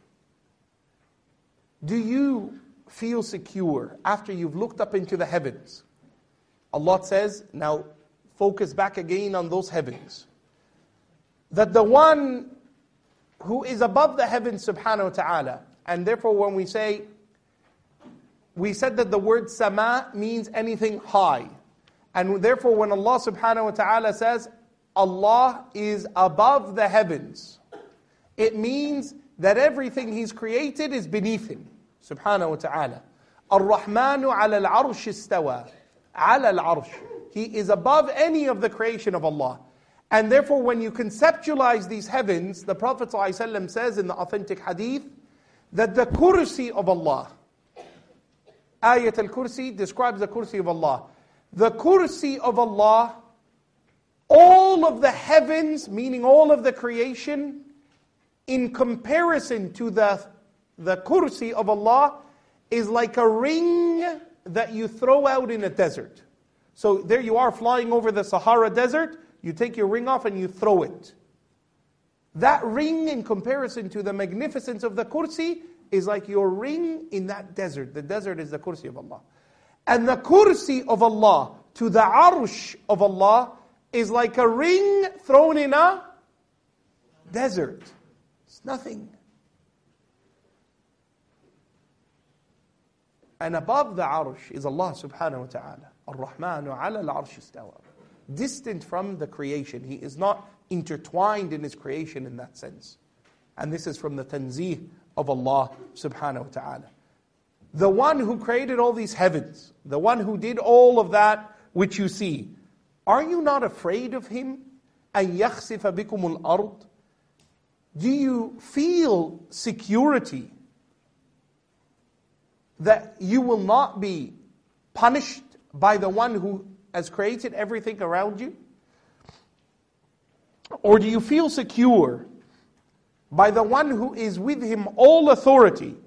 Do you feel secure after you've looked up into the heavens? Allah says, now focus back again on those heavens. That the one who is above the heavens subhanahu wa ta'ala, and therefore when we said that the word sama means anything high. And therefore when Allah subhanahu wa ta'ala says, Allah is above the heavens, it means that everything He's created is beneath Him, subhanahu wa ta'ala. Ar-Rahmanu ala al-arsh istawa. Ala al-arsh. He is above any of the creation of Allah. And therefore when you conceptualize these heavens, the Prophet ﷺ says in the authentic hadith, that the kursi of Allah, Ayat al-Kursi describes the kursi of Allah. The kursi of Allah All of the heavens, meaning all of the creation, in comparison to the kursi of Allah, is like a ring that you throw out in a desert. So there you are flying over the Sahara Desert, you take your ring off and you throw it. That ring in comparison to the magnificence of the kursi is like your ring in that desert. The desert is the kursi of Allah. And the kursi of Allah to the arsh of Allah is like a ring thrown in a desert. It's nothing. And above the arsh is Allah subhanahu wa ta'ala. Ar-Rahmanu ala al-arsh istawa. Distant from the creation. He is not intertwined in His creation in that sense. And this is from the tanzih of Allah subhanahu wa ta'ala. The one who created all these heavens, the one who did all of that which you see, are you not afraid of Him? أَن يَخْسِفَ بِكُمُ الْأَرْضِ. Do you feel security that you will not be punished by the one who has created everything around you? Or do you feel secure by the one who is with Him all authority,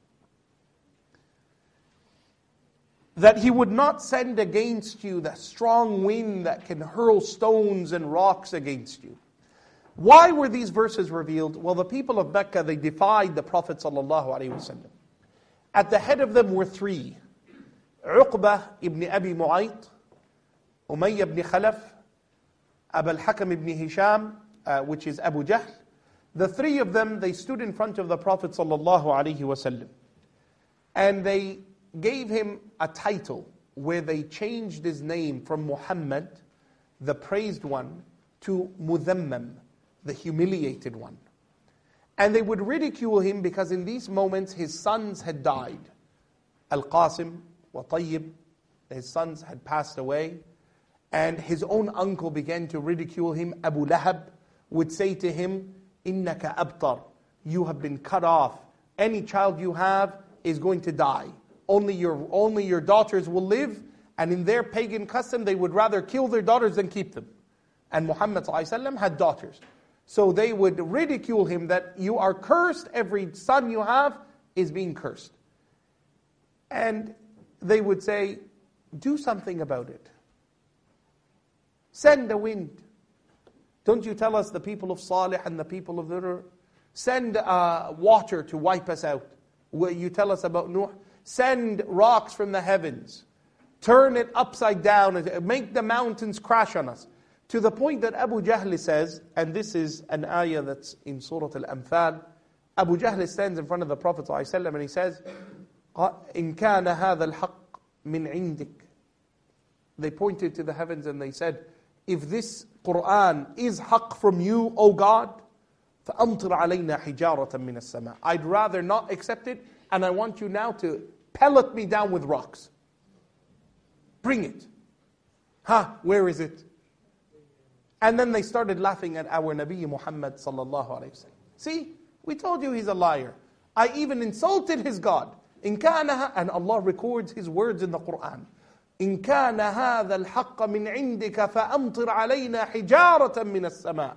that He would not send against you the strong wind that can hurl stones and rocks against you? Why were these verses revealed? Well, the people of Mecca, they defied the Prophet ﷺ. At the head of them were three: Uqbah ibn Abi Mu'ayt, Umayyah ibn Khalaf, Abu al-Hakam ibn Hisham, which is Abu Jahl. The three of them, they stood in front of the Prophet ﷺ, and they gave him a title where they changed his name from Muhammad, the praised one, to Mudhammam, the humiliated one. And they would ridicule him because in these moments his sons had died. Al-Qasim wa Tayyib, his sons had passed away. And his own uncle began to ridicule him. Abu Lahab would say to him, "Innaka abtar, you have been cut off. Any child you have is going to die. Only your daughters will live." And in their pagan custom, they would rather kill their daughters than keep them. And Muhammad ﷺ had daughters. So they would ridicule him that you are cursed, every son you have is being cursed. And they would say, do something about it. Send a wind. Don't you tell us the people of Salih and the people of Nur? Send water to wipe us out. Will you tell us about Nuh? Send rocks from the heavens. Turn it upside down and make the mountains crash on us. To the point that Abu Jahl says, and this is an ayah that's in Surah Al-Anfal, Abu Jahl stands in front of the Prophet ﷺ and he says, إِن كَانَ هَذَا الْحَقِّ مِنْ عِنْدِكَ. They pointed to the heavens and they said, if this Qur'an is haqq from you, O God, فَأَمْطِرْ عَلَيْنَا حِجَارَةً مِنَ السَّمَاءِ. I'd rather not accept it, and I want you now to pellet me down with rocks. Bring it. Where is it? And then they started laughing at our Nabi Muhammad sallallahu alayhi wa sallam. See, we told you he's a liar. I even insulted his God. And Allah records his words in the Qur'an. إن كان هذا الحق من عندك فأمطر علينا حجارة من السماء.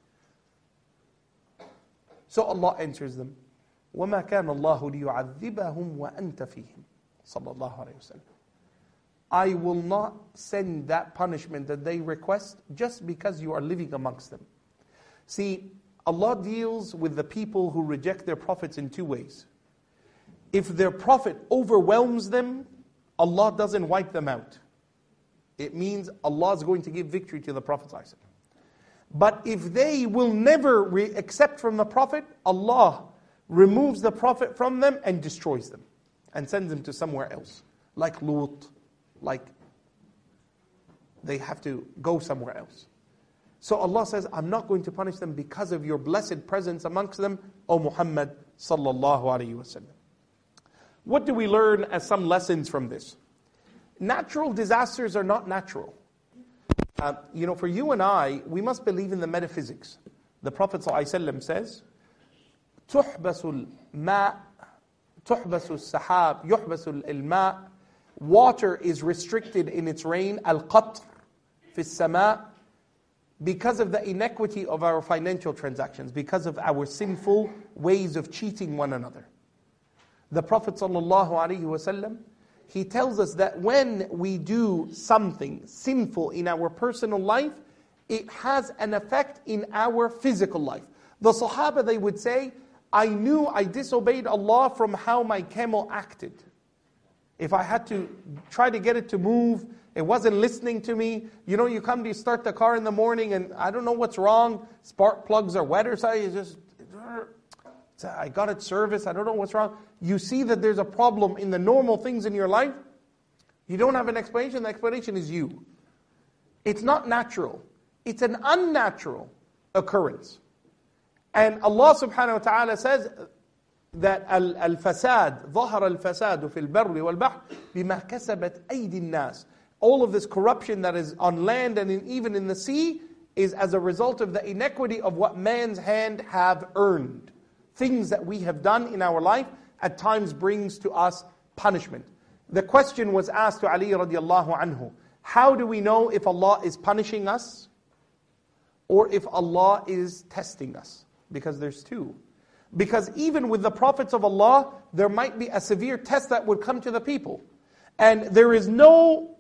So Allah answers them, وما كان الله ليعذبهم وأنت فيهم. صلى الله عليه وسلم. I will not send that punishment that they request just because you are living amongst them. See, Allah deals with the people who reject their prophets in two ways. If their prophet overwhelms them, Allah doesn't wipe them out. It means Allah is going to give victory to the Prophet. But if they will never accept from the Prophet, Allah removes the Prophet from them and destroys them and sends them to somewhere else. Like Lut, like they have to go somewhere else. So Allah says, I'm not going to punish them because of your blessed presence amongst them, O Muhammad sallallahu alayhi wa sallam. What do we learn as some lessons from this? Natural disasters are not natural. For you and I, we must believe in the metaphysics. The Prophet ﷺ says, تُحْبَسُ الْمَاء تُحْبَسُ السَّحَابِ يُحْبَسُ الْمَاء. Water is restricted in its rain. الْقَطْرِ فِي السَّمَاء. because of the inequity of our financial transactions, because of our sinful ways of cheating one another. The Prophet ﷺ, he tells us that when we do something sinful in our personal life, it has an effect in our physical life. The Sahaba, they would say, I knew I disobeyed Allah from how my camel acted. If I had to try to get it to move, it wasn't listening to me. You know, you come to start the car in the morning and I don't know what's wrong. Spark plugs are wet or something. It's just, I got it serviced. I don't know what's wrong. You see that there's a problem in the normal things in your life. You don't have an explanation. The explanation is you. It's not natural. It's an unnatural occurrence. And Allah subhanahu wa ta'ala says that al-fasad, ظهر الفساد في البر والبحر بما كسبت أيدي الناس. All of this corruption that is on land and even in the sea is as a result of the inequity of what man's hand have earned. Things that we have done in our life at times brings to us punishment. The question was asked to Ali radiallahu anhu, how do we know if Allah is punishing us or if Allah is testing us? Because there's two. Because even with the prophets of Allah, there might be a severe test that would come to the people. And there is no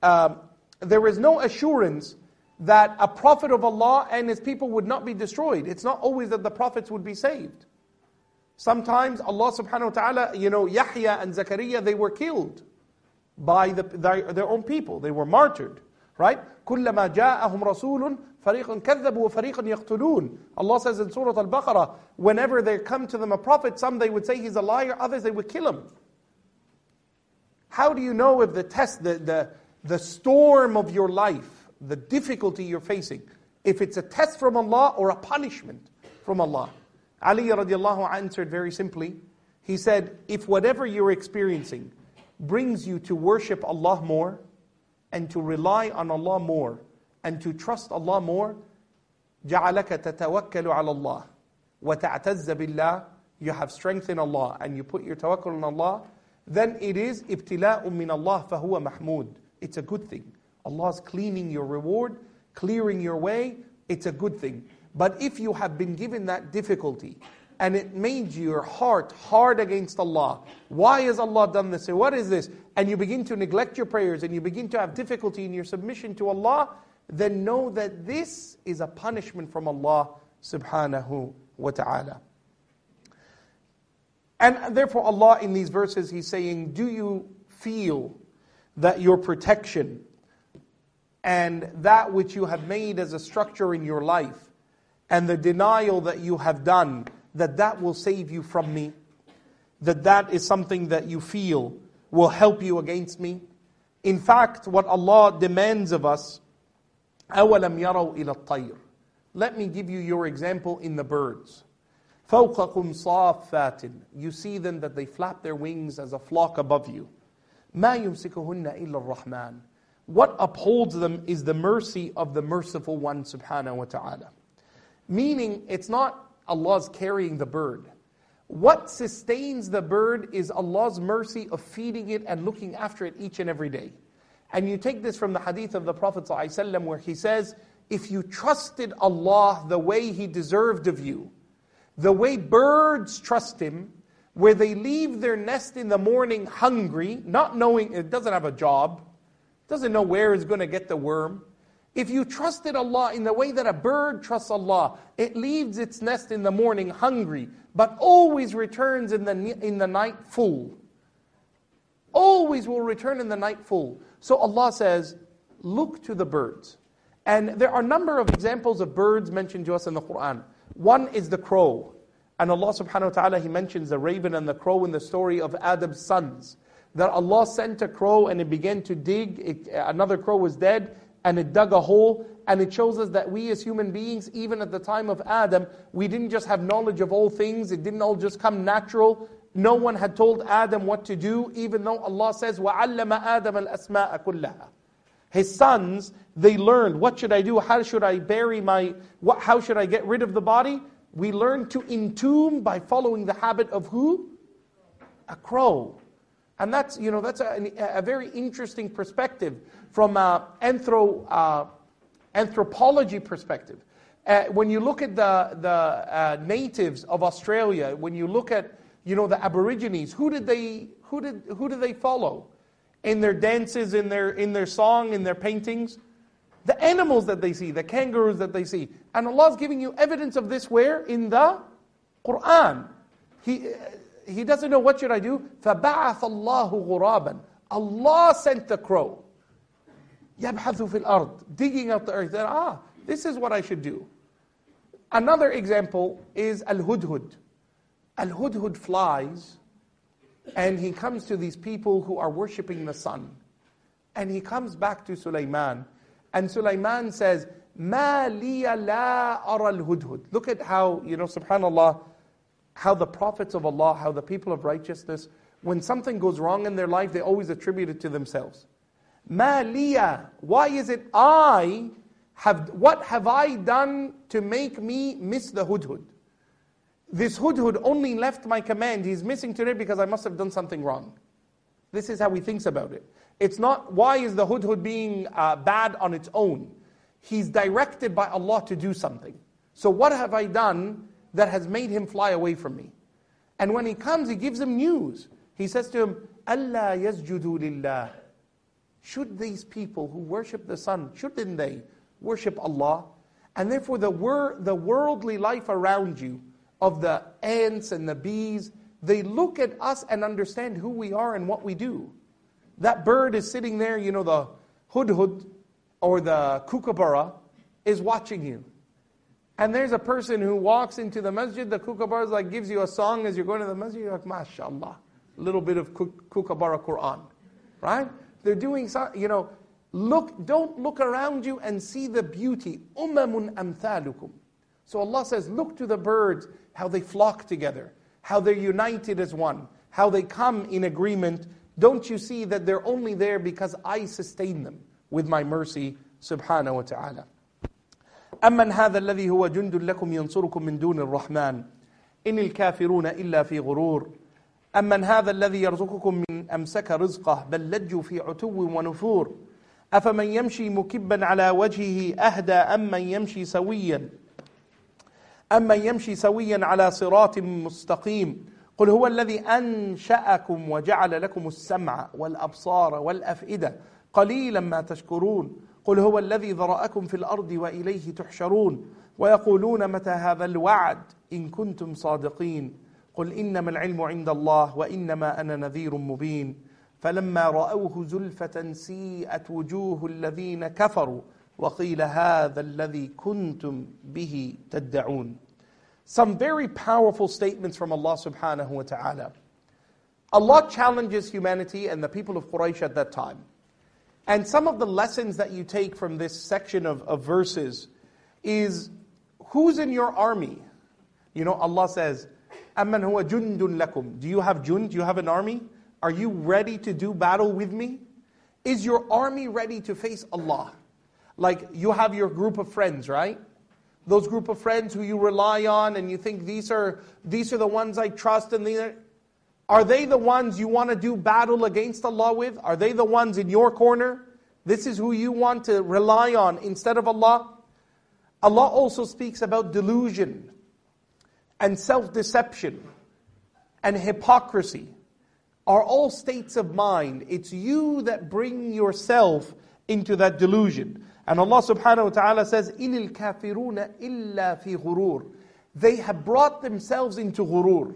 assurance that a prophet of Allah and his people would not be destroyed. It's not always that the prophets would be saved. Sometimes Allah subhanahu wa ta'ala, Yahya and Zakaria, they were killed by their own people. They were martyred, right? كُلَّمَا جَاءَهُمْ رَسُولٌ فَرِيقٌ كَذَّبُوا وَفَرِيقٌ يَقْتُلُونَ. Allah says in Surah Al-Baqarah, whenever there come to them a prophet, some they would say he's a liar, others they would kill him. How do you know if the test, the storm of your life, the difficulty you're facing, if it's a test from Allah or a punishment from Allah? Ali radiallahu anhu answered very simply. He said, if whatever you're experiencing brings you to worship Allah more, and to rely on Allah more, and to trust Allah more, جَعَلَكَ تَتَوَكَّلُ عَلَى اللَّهِ وَتَعْتَزَّ بِاللَّهِ. You have strength in Allah, and you put your tawakkul on Allah, then it is ابتلاء من الله فهو محمود. It's a good thing. Allah's cleaning your reward, clearing your way, it's a good thing. But if you have been given that difficulty, and it made your heart hard against Allah, why has Allah done this? What is this? And you begin to neglect your prayers, and you begin to have difficulty in your submission to Allah, then know that this is a punishment from Allah subhanahu wa ta'ala. And therefore Allah in these verses, He's saying, do you feel that your protection and that which you have made as a structure in your life, and the denial that you have done, that will save you from me? That is something that you feel will help you against me? In fact, what Allah demands of us, أَوَلَمْ يَرَوْا إِلَى الطَّيْرِ. Let me give you your example in the birds. فَوْقَكُمْ صَافَّاتٍ. You see them that they flap their wings as a flock above you. مَا يُمْسِكُهُنَّ إِلَّا الرَّحْمَنِ. What upholds them is the mercy of the merciful one subhanahu wa ta'ala. Meaning, it's not Allah's carrying the bird. What sustains the bird is Allah's mercy of feeding it and looking after it each and every day. And you take this from the hadith of the Prophet ﷺ where he says, if you trusted Allah the way He deserved of you, the way birds trust Him, where they leave their nest in the morning hungry, not knowing, it doesn't have a job, doesn't know where it's going to get the worm. If you trusted Allah in the way that a bird trusts Allah, it leaves its nest in the morning hungry, but always returns in the night full. Always will return in the night full. So Allah says, look to the birds. And there are a number of examples of birds mentioned to us in the Quran. One is the crow. And Allah subhanahu wa ta'ala, He mentions the raven and the crow in the story of Adam's sons. That Allah sent a crow and it began to dig, another crow was dead, and it dug a hole, and it shows us that we as human beings, even at the time of Adam, we didn't just have knowledge of all things, it didn't all just come natural. No one had told Adam what to do, even though Allah says, وَعَلَّمَ آدَمَ الْأَسْمَاءَ كُلَّهَا. His sons, they learned, what should I do? How should I bury how should I get rid of the body? We learned to entomb by following the habit of who? A crow. And that's a very interesting perspective from anthropology perspective. When you look at the natives of Australia, when you look at the Aborigines, who did they follow in their dances, in their song, in their paintings? The animals that they see, the kangaroos that they see. And Allah is giving you evidence of this where? In the Quran. He doesn't know, what should I do? فَبَعَثَ اللَّهُ غُرَابًا. Allah sent the crow. يَبْحَثُ فِي الْأَرْضِ. Digging out the earth. This is what I should do. Another example is Al-Hudhud. Al-Hudhud flies and he comes to these people who are worshipping the sun. And he comes back to Sulaiman. And Sulaiman says, مَا لِيَ لَا أَرَى الْهُدْهُدْ. Look at how, subhanAllah, how the prophets of Allah, how the people of righteousness, when something goes wrong in their life, they always attribute it to themselves. مَا لِيَ. Why is it what have I done to make me miss the hudhud? This hudhud only left my command. He's missing today because I must have done something wrong. This is how he thinks about it. It's not, why is the hudhud being bad on its own? He's directed by Allah to do something. So what have I done that has made him fly away from me? And when he comes, he gives him news. He says to him, أَلَّا يَسْجُدُوا لِلَّهِ. Should these people who worship the sun, shouldn't they worship Allah? And therefore the worldly life around you, of the ants and the bees, they look at us and understand who we are and what we do. That bird is sitting there, the hudhud or the kookaburra is watching you. And there's a person who walks into the masjid, the kookaburra gives you a song as you're going to the masjid, you're like, mashallah, a little bit of kookaburra Quran, right? They're doing, don't look around you and see the beauty. أُمَمٌ أَمْثَالُكُمْ. So Allah says, look to the birds, how they flock together, how they're united as one, how they come in agreement. Don't you see that they're only there because I sustain them with my mercy, subhanahu wa ta'ala. أَمَّنْ هَذَا الَّذِي هُوَ جُنْدٌ لَكُمْ يَنْصُرُكُم مِّن دُونِ الرَّحْمَنِ إِنِ الْكَافِرُونَ إِلَّا فِي غُرُورٍ أَمَّنْ هَذَا الَّذِي يَرْزُقُكُم مِّنْ أَمْسَكَ رِزْقَهُ بَل لَجُّوا فِي عُتُوٍّ وَنُفُورٍ أَفَمَنْ يَمْشِي مُكِبًّا عَلَى وَجْهِهِ أَهْدَى أَمَّنْ يَمْشِي سَوِيًّا على صراط مستقيم قل هو الذي أنشأكم وجعل لكم السمع والأبصار والأفئدة قليلا ما تشكرون قل هو الذي ذرأكم في الأرض وإليه تحشرون ويقولون متى هذا الوعد إن كنتم صادقين قل إنما العلم عند الله وإنما أنا نذير مبين فلما رأوه زلفة سيئت وجوه الذين كفروا وَقِيلَ هَذَا الَّذِي كُنْتُمْ بِهِ تَدَّعُونَ. Some very powerful statements from Allah subhanahu wa ta'ala. Allah challenges humanity and the people of Quraysh at that time. And some of the lessons that you take from this section of verses is, who's in your army? Allah says, أَمَّنْ هُوَ جُنْدٌ لَكُمْ. Do you have jund? Do you have an army? Are you ready to do battle with me? Is your army ready to face Allah? Like you have your group of friends, right? Those group of friends who you rely on and you think these are the ones I trust, and are they the ones you want to do battle against Allah with? Are they the ones in your corner? This is who you want to rely on instead of Allah? Allah also speaks about delusion and self-deception and hypocrisy are all states of mind. It's you that bring yourself into that delusion. And Allah subhanahu wa ta'ala says, إِنِ الْكَافِرُونَ إِلَّا فِي غُرُورٍ. They have brought themselves into ghurur.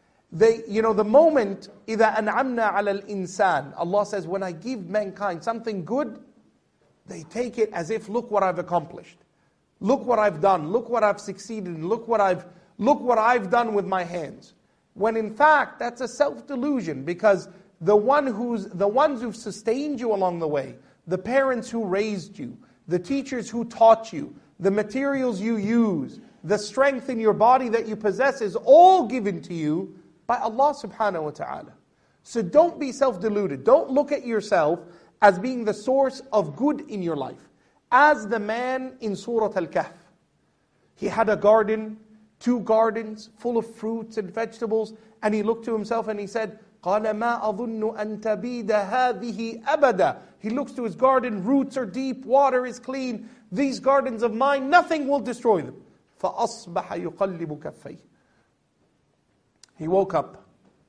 The moment, إِذَا أَنْعَمْنَا عَلَى الْإِنسَانِ, Allah says, when I give mankind something good, they take it as if, look what I've accomplished. Look what I've done. Look what I've succeeded in. Look what I've done with my hands. When in fact, that's a self-delusion, because the ones who've sustained you along the way, the parents who raised you, the teachers who taught you, the materials you use, the strength in your body that you possess is all given to you by Allah subhanahu wa ta'ala. So don't be self-deluded. Don't look at yourself as being the source of good in your life. As the man in Surah Al-Kahf. He had a garden, 2 gardens full of fruits and vegetables, and he looked to himself and he said, قَالَ مَا أَظُنُّ أَن تَبِيدَ هَذِهِ أَبَدًا. He looks to his garden, roots are deep, water is clean. These gardens of mine, nothing will destroy them. فَأَصْبَحَ يُقَلِّبُ كَفَّيْهِ. He woke up,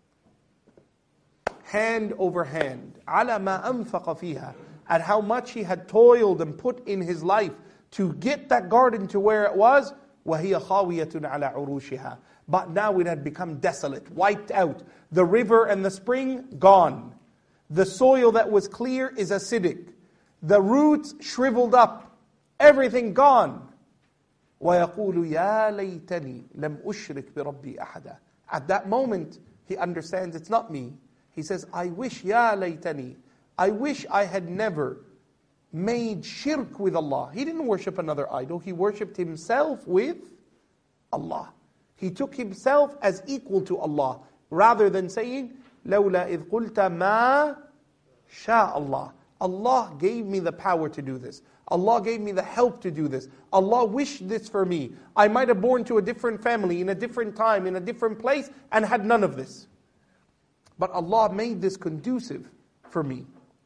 hand over hand, عَلَى مَا أَنفَقَ فِيهَا, at how much he had toiled and put in his life to get that garden to where it was. وَهِيَ خَاوِيَةٌ عَلَى عُرُوشِهَا. But now it had become desolate, wiped out. The river and the spring, gone. The soil that was clear is acidic. The roots shriveled up. Everything gone. وَيَقُولُ يَا لَيْتَنِي لَمْ أُشْرِكْ بِرَبِّي أَحَدًا. At that moment, he understands it's not me. He says, I wish, يَا لَيْتَنِي, I wish I had never made shirk with Allah. He didn't worship another idol. He worshipped himself with Allah. He took himself as equal to Allah, rather than saying, لَوْلَا إِذْ قُلْتَ مَا شَاءَ اللَّهِ. Allah gave me the power to do this. Allah gave me the help to do this. Allah wished this for me. I might have born to a different family, in a different time, in a different place, and had none of this. But Allah made this conducive for me.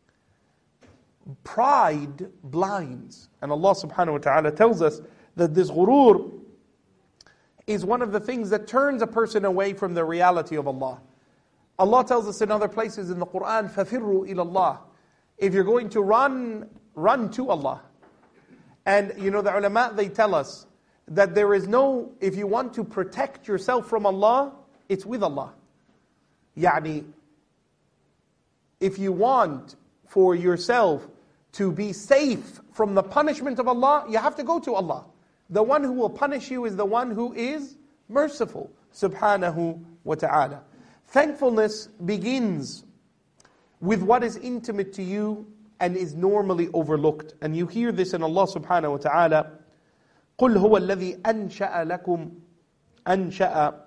Pride blinds. And Allah subhanahu wa ta'ala tells us that this ghurur is one of the things that turns a person away from the reality of Allah. Allah tells us in other places in the Quran, فَفِرُّوا إِلَى اللَّهِ. If you're going to run, run to Allah. And the ulama, they tell us that there is no, if you want to protect yourself from Allah, it's with Allah. Yani, if you want for yourself to be safe from the punishment of Allah, you have to go to Allah. The one who will punish you is the one who is merciful, subhanahu wa ta'ala. Thankfulness begins with what is intimate to you and is normally overlooked. And you hear this in Allah subhanahu wa ta'ala. قُلْ هُوَ الَّذِي أَنْشَأَ لَكُمْ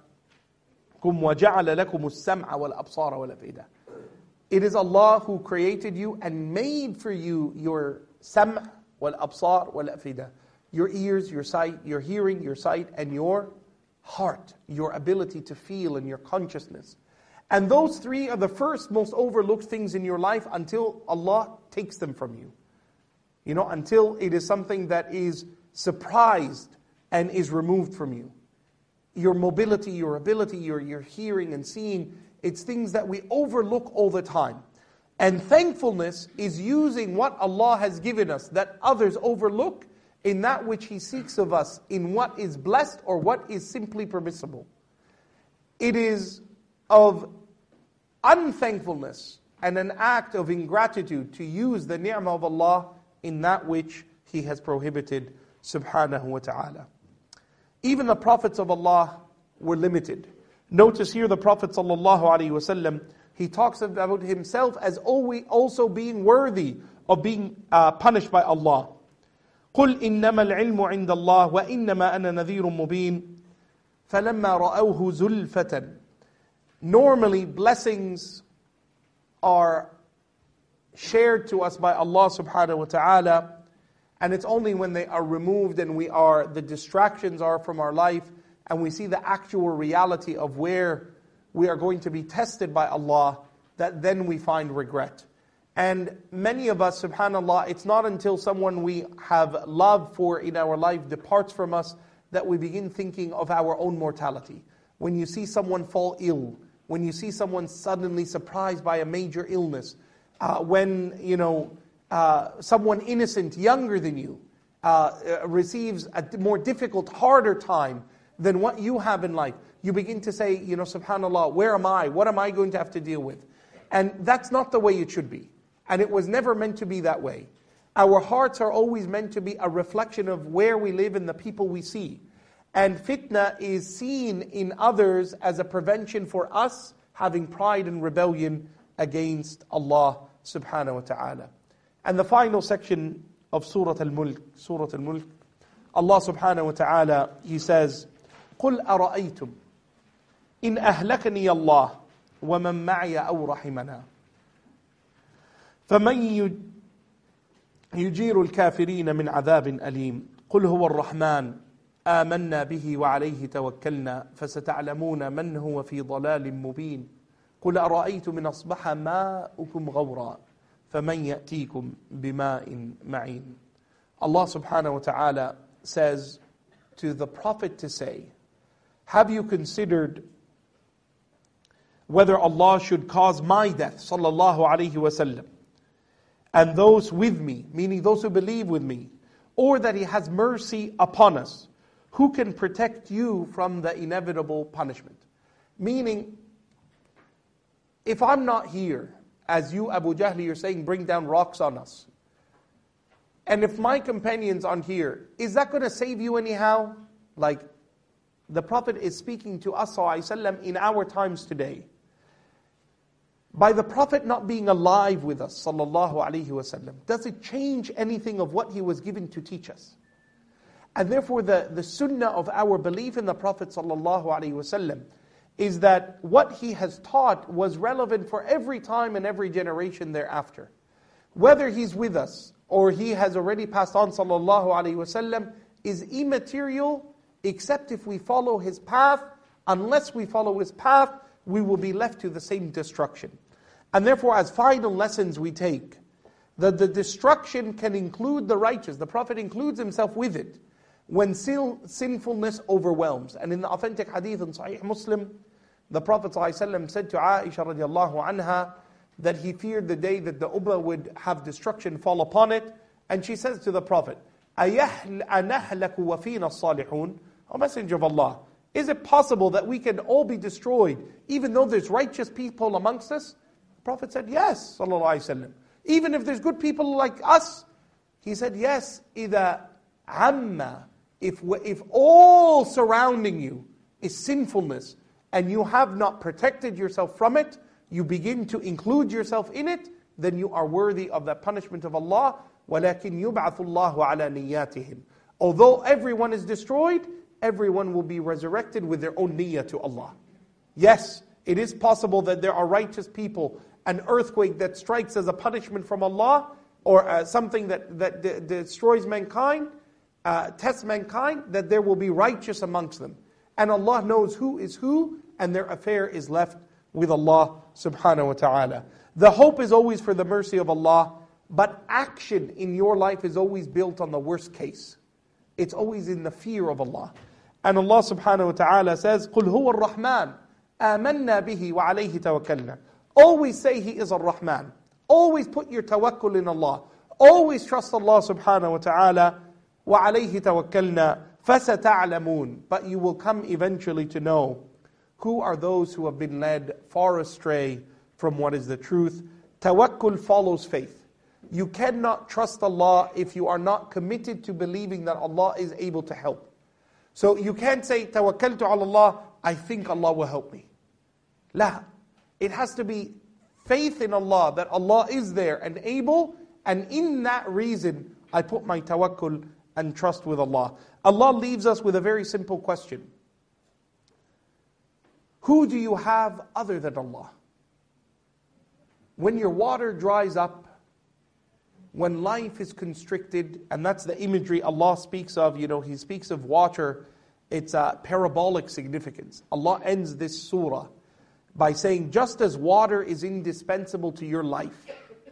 وَجَعَلَ لَكُمُ السَّمْعَ وَالْأَبْصَارَ وَالْأَفْئِدَةَ. It is Allah who created you and made for you your sam' wal-absar wal-afida. Your ears, your sight, your hearing, your sight, and your heart, your ability to feel and your consciousness. And those three are the first most overlooked things in your life until Allah takes them from you. Until it is something that is surprised and is removed from you. Your mobility, your ability, your hearing and seeing, it's things that we overlook all the time. And thankfulness is using what Allah has given us that others overlook in that which He seeks of us, in what is blessed or what is simply permissible. It is of unthankfulness and an act of ingratitude to use the ni'mah of Allah in that which He has prohibited, subhanahu wa ta'ala. Even the prophets of Allah were limited. Notice here the Prophet sallallahu alaihi wasallam, he talks about himself as always also being worthy of being punished by Allah. قُلْ إِنَّمَا الْعِلْمُ عِنْدَ اللَّهِ وَإِنَّمَا أَنَا نَذِيرٌ مُبِينٌ فَلَمَّا رَأَوْهُ زُلْفَةً. Normally blessings are shared to us by Allah subhanahu wa ta'ala, and it's only when they are removed and the distractions are from our life, and we see the actual reality of where we are going to be tested by Allah, that then we find regret. And many of us, subhanAllah, it's not until someone we have love for in our life departs from us that we begin thinking of our own mortality. When you see someone fall ill, when you see someone suddenly surprised by a major illness, when someone innocent, younger than you, receives a more difficult, harder time than what you have in life, you begin to say, subhanAllah, where am I? What am I going to have to deal with? And that's not the way it should be. And it was never meant to be that way. Our hearts are always meant to be a reflection of where we live and the people we see. And fitna is seen in others as a prevention for us having pride and rebellion against Allah subhanahu wa ta'ala. And the final section of Surah Al-Mulk, Allah subhanahu wa ta'ala, He says, قُلْ أَرَأَيْتُمْ إِنْ أَهْلَكَنِيَ اللَّهُ وَمَنْ مَعِيَ أَوْ رَحِمَنَا فَمَنْ يُجِيرُ الْكَافِرِينَ مِنْ عَذَابٍ أَلِيمٍ قُلْ هُوَ الرَّحْمَنُ آمَنَّا بِهِ وَعَلَيْهِ تَوَكَّلْنَا فَسَتَعْلَمُونَ مَنْ هُوَ فِي ضَلَالٍ مُبِينٍ قُلْ أَرَأَيْتُمْ إِنْ أَصْبَحَ مَاؤُكُمْ غَوْرًا فَمَنْ يَأْتِيكُمْ بِمَاءٍ مَعِينٍ. Allah subhanahu wa ta'ala says to the Prophet to say, have you considered whether Allah should cause my death, sallallahu alayhi wasallam, and those with me, meaning those who believe with me, or that He has mercy upon us, who can protect you from the inevitable punishment? Meaning, if I'm not here, as you, Abu Jahl, you're saying, bring down rocks on us, and if my companions aren't here, is that going to save you anyhow? Like, the Prophet is speaking to us, sallallahu alayhi wasallam, in our times today. By the Prophet not being alive with us, sallallahu alayhi wasallam, does it change anything of what he was given to teach us? And therefore the sunnah of our belief in the Prophet sallallahu alayhi wasallam is that what he has taught was relevant for every time and every generation thereafter. Whether he's with us or he has already passed on, sallallahu alayhi wasallam, is immaterial except if we follow his path. Unless we follow his path, we will be left to the same destruction. And therefore, as final lessons we take, that the destruction can include the righteous. The Prophet includes himself with it, when sinfulness overwhelms. And in the authentic hadith in Sahih Muslim, the Prophet ﷺ said to Aisha radiallahu anha, that he feared the day that the Ummah would have destruction fall upon it. And she says to the Prophet, أَنَهْلَكُ وَفِينَ الصَّالِحُونَ, O Messenger of Allah, is it possible that we can all be destroyed, even though there's righteous people amongst us? The Prophet said, yes, sallallahu alayhi wasallam. Even if there's good people like us? He said, yes, إِذَا عَمَّ, if all surrounding you is sinfulness, and you have not protected yourself from it, you begin to include yourself in it, then you are worthy of that punishment of Allah. وَلَكِنْ يُبْعَثُ اللَّهُ عَلَى نِيَّاتِهِمْ. Although everyone is destroyed, everyone will be resurrected with their own niyyah to Allah. Yes, it is possible that there are righteous people, an earthquake that strikes as a punishment from Allah, or something that destroys mankind, tests mankind, that there will be righteous amongst them. And Allah knows who is who, and their affair is left with Allah subhanahu wa ta'ala. The hope is always for the mercy of Allah, but action in your life is always built on the worst case. It's always in the fear of Allah. And Allah subhanahu wa ta'ala says, قُلْ هُوَ الرَّحْمَنُ آمَنَّا بِهِ وَعَلَيْهِ تَوَكَّلْنَا. Always say He is Ar-Rahman. Always put your tawakkul in Allah. Always trust Allah subhanahu wa ta'ala. وَعَلَيْهِ تَوَكَّلْنَا فَسَتَعْلَمُونَ. But you will come eventually to know who are those who have been led far astray from what is the truth. Tawakkul follows faith. You cannot trust Allah if you are not committed to believing that Allah is able to help. So you can't say, Tawakkaltu ala Allah, I think Allah will help me. La. It has to be faith in Allah, that Allah is there and able, and in that reason, I put my tawakkul and trust with Allah. Allah leaves us with a very simple question. Who do you have other than Allah? When your water dries up, when life is constricted, and that's the imagery Allah speaks of, He speaks of water, it's a parabolic significance. Allah ends this surah by saying, just as water is indispensable to your life,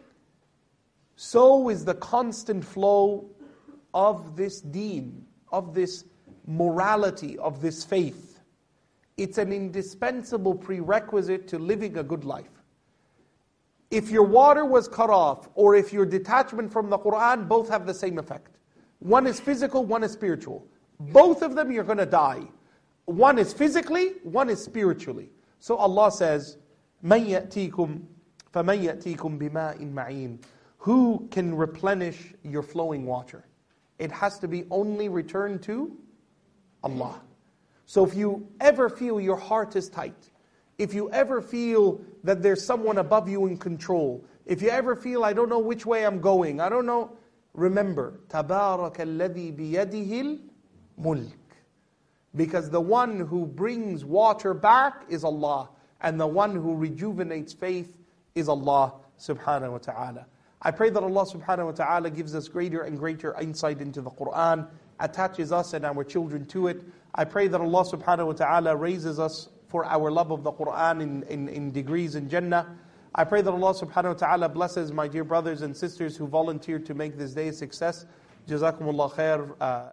so is the constant flow of this deen, of this morality, of this faith. It's an indispensable prerequisite to living a good life. If your water was cut off, or if your detachment from the Qur'an, both have the same effect. One is physical, one is spiritual. Both of them you're going to die. One is physically, one is spiritually. So Allah says, مَنْ يَأْتِيكُمْ فَمَنْ يَأْتِيكُمْ بِمَاءٍ مَعِينٍ. Who can replenish your flowing water? It has to be only returned to Allah. So if you ever feel your heart is tight, if you ever feel that there's someone above you in control, if you ever feel, I don't know which way I'm going, I don't know, remember, تَبَارَكَ الَّذِي بِيَدِهِ الْمُلْكِ. Because the one who brings water back is Allah, and the one who rejuvenates faith is Allah subhanahu wa ta'ala. I pray that Allah subhanahu wa ta'ala gives us greater and greater insight into the Qur'an, attaches us and our children to it. I pray that Allah subhanahu wa ta'ala raises us for our love of the Quran in degrees in Jannah. I pray that Allah subhanahu wa ta'ala blesses my dear brothers and sisters who volunteered to make this day a success. Jazakumullah khair.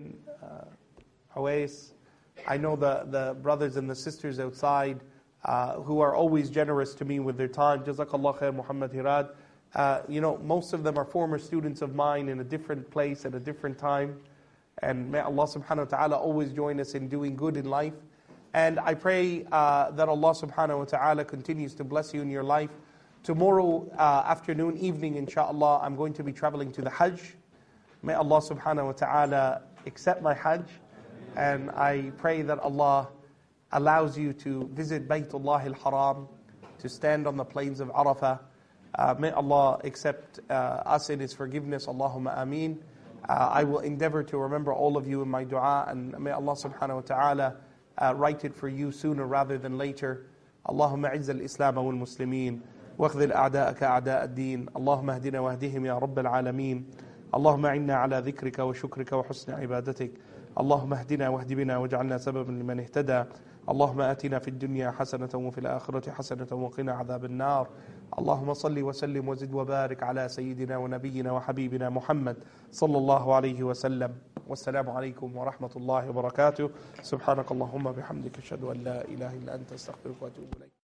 Awais. I know the brothers and the sisters outside who are always generous to me with their time. Jazakallah khair, Muhammad Hirad. Most of them are former students of mine in a different place at a different time. And may Allah subhanahu wa ta'ala always join us in doing good in life. And I pray that Allah subhanahu wa ta'ala continues to bless you in your life. Tomorrow afternoon, evening, inshallah, I'm going to be traveling to the Hajj. May Allah subhanahu wa ta'ala accept my Hajj. And I pray that Allah allows you to visit Baytullah al-Haram, to stand on the plains of Arafah. May Allah accept us in His forgiveness. Allahumma ameen. I will endeavor to remember all of you in my dua, and may Allah subhanahu wa ta'ala write it for you sooner rather than later. Allahumma izz al-Islam wal-Muslimin, واخذل أعداءك أعداء الدين. اللهم اهدنا واهدهم يا رب العالمين. اللهم أعنا على ذكرك وشكرك وحسن عبادتك. اللهم اهدنا واهد بنا واجعلنا سببا لمن اهتدى. اللهم آتنا في الدنيا حسنة وفي الآخرة حسنة وقنا عذاب النار. اللهم صل وسلم وزد وبارك على سيدنا ونبينا وحبيبنا محمد صلى الله عليه وسلم. والسلام عليكم ورحمة الله وبركاته. سبحانك اللهم بحمدك أشهد أن لا إله إلا أنت أستغفرك وأتوب إليك.